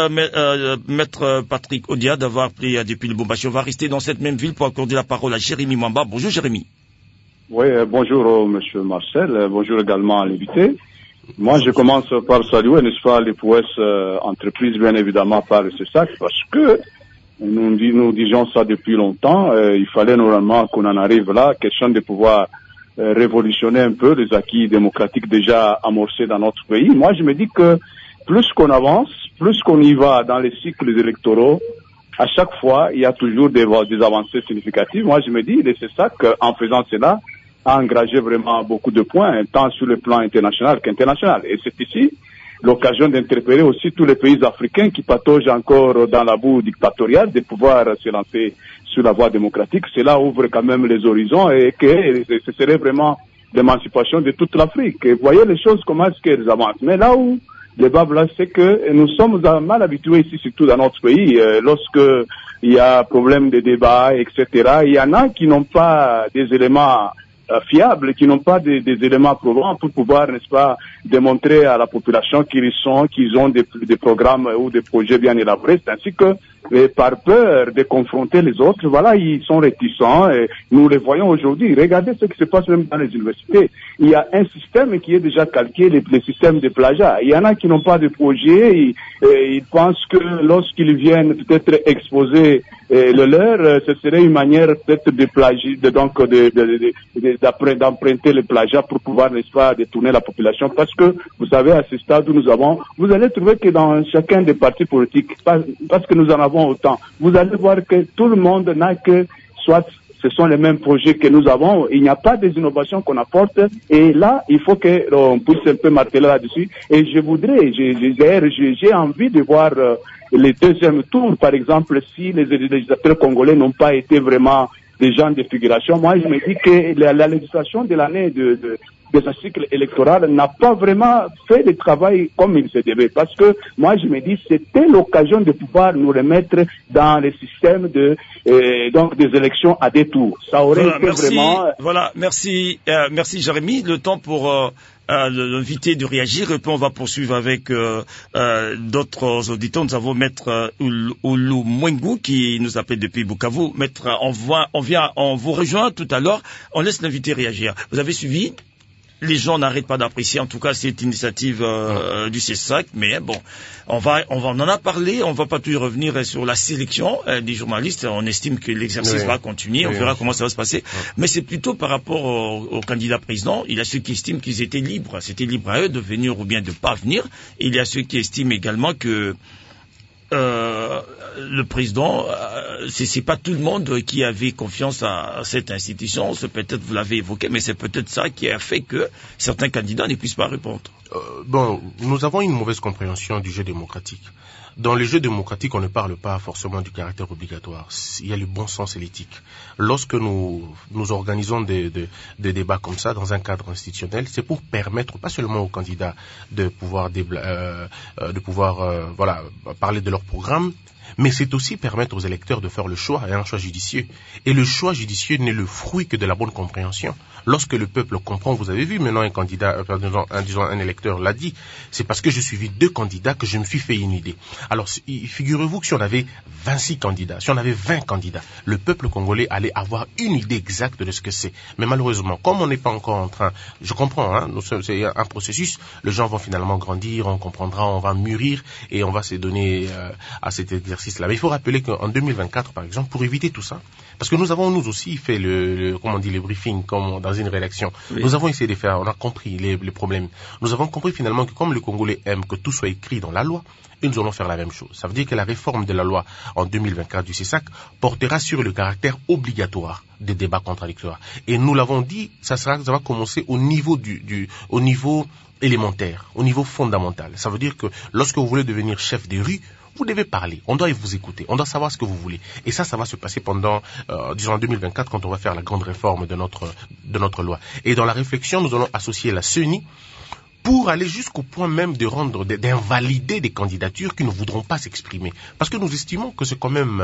Maître Patrick Odia, d'avoir appelé depuis le Lubumbashi. On va rester dans cette même ville pour accorder la parole à Jérémy Mwamba. Bonjour Jérémy. Oui, bonjour Monsieur Marcel, bonjour également à l'invité. Moi, je commence par saluer, n'est-ce pas, les prouesses entreprises, bien évidemment, par le CESAC, parce que nous disons ça depuis longtemps. Il fallait normalement qu'on en arrive là, question de pouvoir révolutionner un peu les acquis démocratiques déjà amorcés dans notre pays. Moi, je me dis que plus qu'on avance, plus qu'on y va dans les cycles électoraux, à chaque fois, il y a toujours des avancées significatives. Moi, je me dis, c'est ça qu'en faisant cela, a engagé vraiment beaucoup de points, tant sur le plan international qu'international. Et c'est ici l'occasion d'interpeller aussi tous les pays africains qui pataugent encore dans la boue dictatoriale de pouvoir se lancer sur la voie démocratique. Cela ouvre quand même les horizons et que ce serait vraiment l'émancipation de toute l'Afrique. Et voyez les choses, comment est-ce qu'elles avancent. Mais là où le bas blesse, c'est que nous sommes mal habitués ici, surtout dans notre pays, lorsque il y a problème de débat, etc. Il y en a qui n'ont pas des éléments fiables, qui n'ont pas des éléments probants pour pouvoir, n'est-ce pas, démontrer à la population qu'ils ont des programmes ou des projets bien élaborés, ainsi que par peur de confronter les autres, voilà, ils sont réticents et nous les voyons aujourd'hui. Regardez ce qui se passe même dans les universités. Il y a un système qui est déjà calqué, le système de plagiat. Il y en a qui n'ont pas de projet, ils pensent que lorsqu'ils viennent peut-être exposer le leur, ce serait une manière peut-être de plagier, d'emprunter le plagiat pour pouvoir, n'est-ce pas, détourner la population. Parce que, vous savez, à ce stade où vous allez trouver que dans chacun des partis politiques, parce que nous en avons autant, vous allez voir que tout le monde n'a que, soit ce sont les mêmes projets que nous avons, il n'y a pas des innovations qu'on apporte, et là, il faut qu'on puisse un peu marteler là-dessus. Et j'ai envie de voir les deuxièmes tours, par exemple, si les législateurs congolais n'ont pas été vraiment des gens de figuration. Moi, je me dis que la législation de l'année de ce cycle électoral n'a pas vraiment fait le travail comme il se devait. Parce que moi, je me dis c'était l'occasion de pouvoir nous remettre dans le système donc des élections à deux tours. Ça aurait été vraiment... Voilà, merci Jérémy. Le temps pour l'invité de réagir, et puis on va poursuivre avec d'autres auditeurs. Nous avons Maître Oulou Mwengu qui nous appelle depuis Bukavu. Maître, on vous rejoint tout à l'heure. On laisse l'invité réagir. Vous avez suivi? les gens n'arrêtent pas d'apprécier, en tout cas, cette initiative du CESAC. Mais bon, on en a parlé, on va pas tout y revenir sur la sélection des journalistes. On estime que l'exercice va continuer, on verra comment ça va se passer. Mais c'est plutôt par rapport au candidat président. Il y a ceux qui estiment qu'ils étaient libres, c'était libre à eux de venir ou bien de pas venir. Et il y a ceux qui estiment également que le président, c'est pas tout le monde qui avait confiance à cette institution. C'est peut-être, vous l'avez évoqué, mais c'est peut-être ça qui a fait que certains candidats ne puissent pas répondre. Nous avons une mauvaise compréhension du jeu démocratique. Dans les jeux démocratiques, on ne parle pas forcément du caractère obligatoire. Il y a le bon sens et l'éthique. Lorsque nous organisons des débats comme ça dans un cadre institutionnel, c'est pour permettre pas seulement aux candidats de pouvoir parler de leur programme, mais c'est aussi permettre aux électeurs de faire le choix, et un choix judicieux. Et le choix judicieux n'est le fruit que de la bonne compréhension. Lorsque le peuple comprend, vous avez vu maintenant un électeur l'a dit, c'est parce que je suivis 2 candidats que je me suis fait une idée. Alors, figurez-vous que si on avait 26 candidats, si on avait 20 candidats, le peuple congolais allait avoir une idée exacte de ce que c'est. Mais malheureusement, comme on n'est pas encore en train, je comprends, c'est un processus, les gens vont finalement grandir, on comprendra, on va mûrir, et on va se donner à cet exercice-là. Mais il faut rappeler qu'en 2024, par exemple, pour éviter tout ça, parce que nous avons nous aussi fait les briefings comme dans une rédaction. Oui. Nous avons essayé de faire, on a compris les problèmes. Nous avons compris finalement que comme le Congolais aime que tout soit écrit dans la loi, et nous allons faire la même chose. Ça veut dire que la réforme de la loi en 2024 du CESAC portera sur le caractère obligatoire des débats contradictoires. Et nous l'avons dit, ça va commencer au niveau au niveau élémentaire, au niveau fondamental. Ça veut dire que lorsque vous voulez devenir chef de rue, vous devez parler, on doit vous écouter, on doit savoir ce que vous voulez. Et ça va se passer pendant, disons en 2024, quand on va faire la grande réforme de notre loi. Et dans la réflexion, nous allons associer la CENI pour aller jusqu'au point même d'invalider des candidatures qui ne voudront pas s'exprimer. Parce que nous estimons que c'est quand même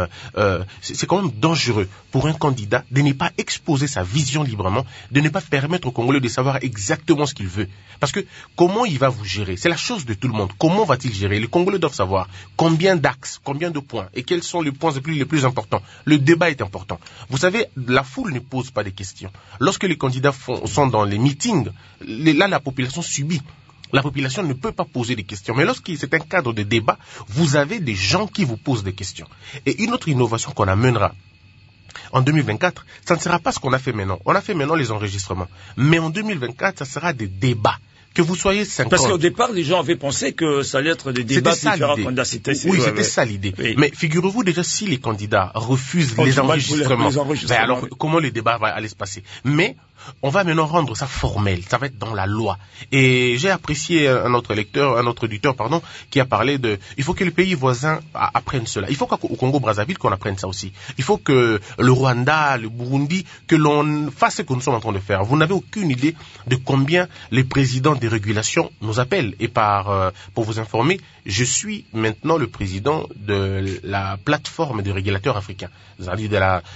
dangereux pour un candidat de ne pas exposer sa vision librement, de ne pas permettre aux Congolais de savoir exactement ce qu'il veut. Parce que comment il va vous gérer? C'est la chose de tout le monde. Comment va-t-il gérer? Les Congolais doivent savoir combien d'axes, combien de points et quels sont les points les plus importants. Le débat est important. Vous savez, la foule ne pose pas de questions. Lorsque les candidats sont dans les meetings, là la population subit. La population ne peut pas poser des questions. Mais lorsque c'est un cadre de débat, vous avez des gens qui vous posent des questions. Et une autre innovation qu'on amènera en 2024, ça ne sera pas ce qu'on a fait maintenant. On a fait maintenant les enregistrements. Mais en 2024, ça sera des débats. Que vous soyez 50. Parce qu'au départ, les gens avaient pensé que ça allait être des débats différents. C'était ça l'idée. Oui. Mais figurez-vous déjà si les candidats refusent les enregistrements. Alors comment le débat va aller se passer? Mais on va maintenant rendre ça formel. Ça va être dans la loi. Et j'ai apprécié un autre auditeur, qui a parlé il faut que les pays voisins apprennent cela. Il faut qu'au Congo-Brazzaville qu'on apprenne ça aussi. Il faut que le Rwanda, le Burundi, que l'on fasse ce que nous sommes en train de faire. Vous n'avez aucune idée de combien les présidents des régulations nous appellent. Et pour vous informer, je suis maintenant le président de la plateforme des régulateurs africains, c'est-à-dire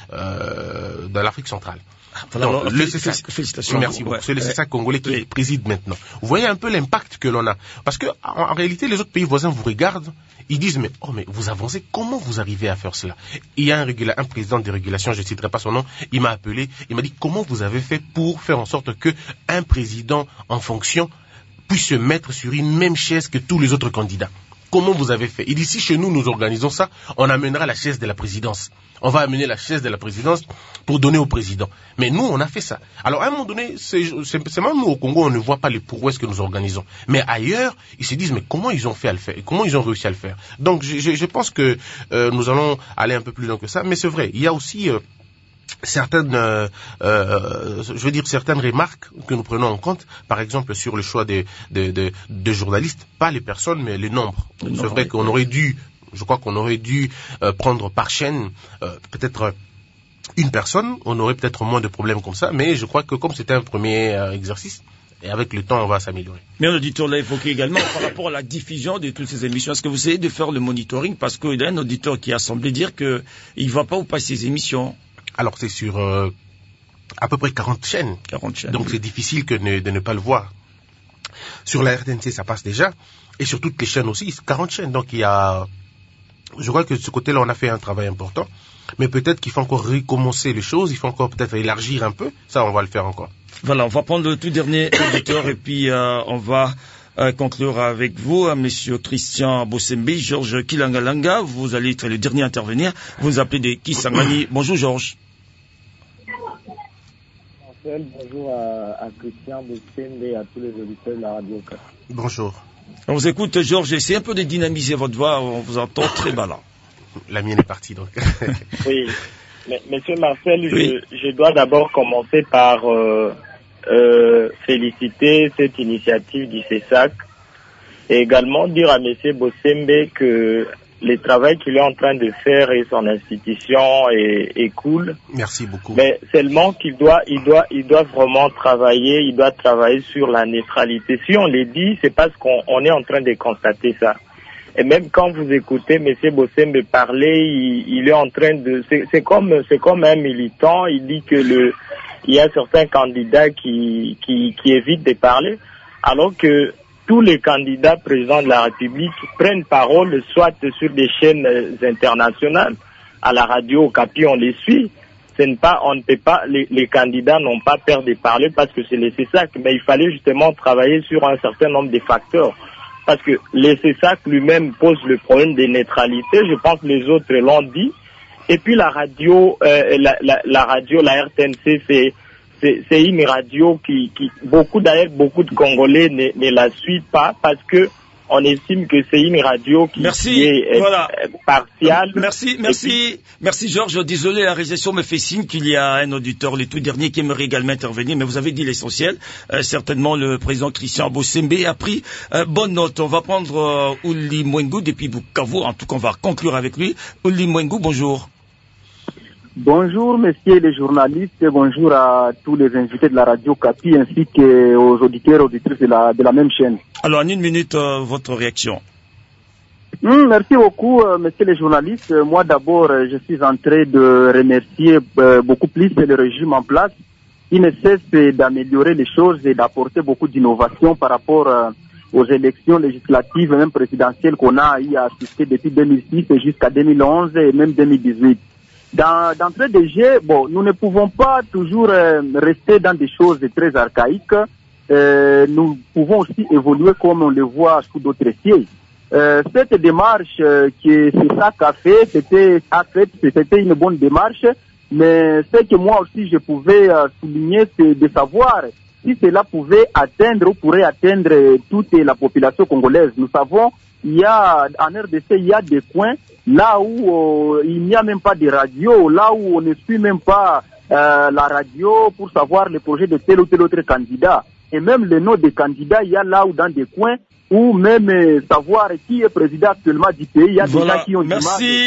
de l'Afrique centrale. Alors, le CESAC, félicitations. Merci beaucoup. C'est le CESAC congolais qui préside maintenant. Vous voyez un peu l'impact que l'on a. Parce que, en réalité, les autres pays voisins vous regardent, ils disent, mais vous avancez, comment vous arrivez à faire cela? Il y a un président de régulation, je ne citerai pas son nom, il m'a appelé, il m'a dit, comment vous avez fait pour faire en sorte que un président en fonction puisse se mettre sur une même chaise que tous les autres candidats? Comment vous avez fait? Il dit, si chez nous, nous organisons ça, on amènera la chaise de la présidence. On va amener la chaise de la présidence pour donner au président. Mais nous, on a fait ça. Alors, à un moment donné, c'est même nous au Congo, on ne voit pas les prouesses que nous organisons. Mais ailleurs, ils se disent, mais comment ils ont fait à le faire? Comment ils ont réussi à le faire? Donc, je pense que nous allons aller un peu plus loin que ça. Mais c'est vrai, il y a aussi certaines remarques que nous prenons en compte, par exemple sur le choix de journalistes, pas les personnes, mais les nombres. C'est vrai qu'on aurait dû, je crois qu'on aurait dû prendre par chaîne peut-être une personne, on aurait peut-être moins de problèmes comme ça, mais je crois que comme c'était un premier exercice, et avec le temps, on va s'améliorer. Mais un auditeur l'a évoqué également par rapport à la diffusion de toutes ces émissions. Est-ce que vous essayez de faire le monitoring? Parce qu'il y a un auditeur qui a semblé dire qu'il ne va pas où passer ces émissions. Alors c'est sur à peu près 40 chaînes. 40 chaînes. Donc c'est difficile de ne pas le voir. Sur la RTNC, ça passe déjà. Et sur toutes les chaînes aussi, 40 chaînes. Donc je crois que de ce côté-là, on a fait un travail important. Mais peut-être qu'il faut encore recommencer les choses, il faut encore peut-être élargir un peu. Ça, on va le faire encore. Voilà, on va prendre le tout dernier auditeur et puis on va conclure avec vous, Monsieur Christian Bosembe, Georges Kilangalanga. Vous allez être le dernier à intervenir. Vous nous appelez de Kisangani. Bonjour Georges. Bonjour à Christian Bosembe et à tous les auditeurs de la radio. Bonjour. On vous écoute Georges, essayez un peu de dynamiser votre voix, on vous entend très bas là. La mienne est partie donc. Oui, Monsieur Marcel, oui. Je dois d'abord commencer par féliciter cette initiative du CESAC et également dire à Monsieur Bosembe que le travail qu'il est en train de faire et son institution est cool. Merci beaucoup. Mais seulement qu'il doit vraiment travailler, il doit travailler sur la neutralité. Si on le dit, c'est parce qu'on est en train de constater ça. Et même quand vous écoutez M. Bosembe parler, il est en train de, c'est comme un militant, il dit que il y a certains candidats qui évitent de parler, alors que tous les candidats présidents de la République prennent parole, soit sur des chaînes internationales, à la radio, au Capi, on les suit. On ne peut pas, les candidats n'ont pas peur de parler parce que c'est le CESAC, mais il fallait justement travailler sur un certain nombre de facteurs. Parce que le CESAC lui-même pose le problème de neutralité, je pense que les autres l'ont dit. Et puis la radio, la RTNC, c'est une radio qui beaucoup de Congolais ne la suivent pas parce que on estime que c'est une radio qui est partiale. Merci Georges. Désolé, la réalisation me fait signe qu'il y a un auditeur, le tout dernier, qui aimerait également intervenir, mais vous avez dit l'essentiel. Certainement, le président Christian Bosembe a pris bonne note. On va prendre Ouli Mwengu depuis Bukavu. En tout cas, on va conclure avec lui. Ouli Mwengu, bonjour. Bonjour, messieurs les journalistes, bonjour à tous les invités de la radio Capi ainsi qu'aux auditeurs et auditrices de la même chaîne. Alors, en une minute, votre réaction. Merci beaucoup, messieurs les journalistes. Moi, d'abord, je suis en train de remercier beaucoup plus le régime en place qui ne cesse d'améliorer les choses et d'apporter beaucoup d'innovation par rapport aux élections législatives, même présidentielles qu'on a eu à assister depuis 2006 jusqu'à 2011 et même 2018. D'entrée de jeu, nous ne pouvons pas toujours rester dans des choses très archaïques. Nous pouvons aussi évoluer comme on le voit sous d'autres sièges. Cette démarche que CESAC a fait, c'était une bonne démarche, mais ce que moi aussi je pouvais souligner, c'est de savoir si cela pouvait atteindre ou pourrait atteindre toute la population congolaise. Nous savons, en RDC, il y a des coins là où il n'y a même pas de radio, là où on ne suit même pas la radio pour savoir les projets de tel ou tel autre candidat. Et même le nom des candidats, il y a là où dans des coins où même savoir qui est président actuellement du pays, il y a des gens qui ont du mal.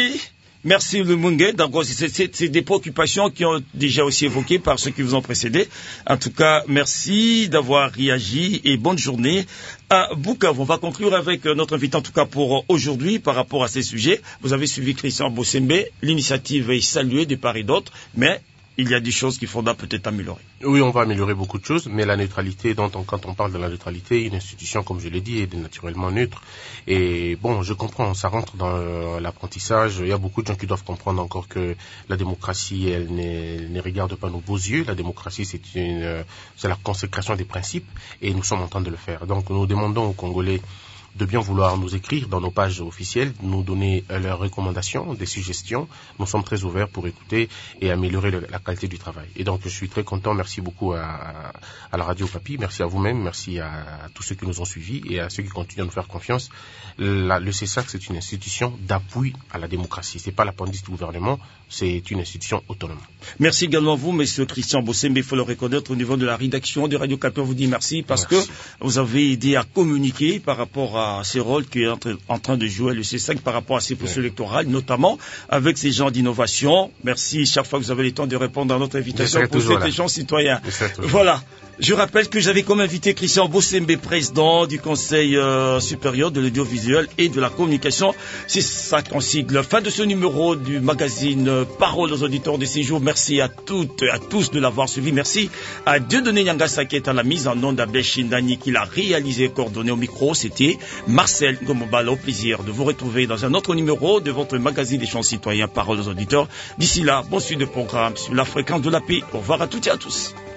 Merci Lumungue. Donc, c'est des préoccupations qui ont déjà aussi évoquées par ceux qui vous ont précédé. En tout cas, merci d'avoir réagi et bonne journée à Bukavu. On va conclure avec notre invité, en tout cas pour aujourd'hui, par rapport à ces sujets. Vous avez suivi Christian Bosembe. L'initiative est saluée de part et d'autre, mais il y a des choses qu'il faudra peut-être améliorer. Oui, on va améliorer beaucoup de choses, mais la neutralité, quand on parle de la neutralité, une institution, comme je l'ai dit, est naturellement neutre. Et bon, je comprends, ça rentre dans l'apprentissage. Il y a beaucoup de gens qui doivent comprendre encore que la démocratie, elle ne regarde pas nos beaux yeux. La démocratie, c'est la consécration des principes, et nous sommes en train de le faire. Donc, nous demandons aux Congolais de bien vouloir nous écrire dans nos pages officielles, nous donner leurs recommandations, des suggestions. Nous sommes très ouverts pour écouter et améliorer la qualité du travail. Et donc, je suis très content. Merci beaucoup à la Radio Capi. Merci à vous-même. Merci à tous ceux qui nous ont suivis et à ceux qui continuent à nous faire confiance. Le CESAC, c'est une institution d'appui à la démocratie. C'est pas l'appendice du gouvernement. C'est une institution autonome. Merci également à vous, monsieur Christian Bosembe. Il faut le reconnaître au niveau de la rédaction de Radio Capi. On vous dit merci parce que vous avez aidé à communiquer par rapport à ces rôles qui est en train de jouer le C5 par rapport à ces processus électoraux, notamment avec ces gens d'innovation. Merci chaque fois que vous avez le temps de répondre à notre invitation pour ces gens citoyens. Voilà. Je rappelle que j'avais comme invité Christian Bosembe, président du Conseil supérieur de l'audiovisuel et de la communication. C'est ça qu'on sigle. Fin de ce numéro du magazine Parole aux auditeurs de ces jours. Merci à toutes et à tous de l'avoir suivi. Merci à Dieudonné Nyangasa qui est à la mise en onde, à Béchindani qui l'a réalisé et coordonné au micro. C'était Marcel Ngomobala. Au plaisir de vous retrouver dans un autre numéro de votre magazine des champs citoyens Parole aux auditeurs. D'ici là, bon suite de programme sur la fréquence de la paix. Au revoir à toutes et à tous.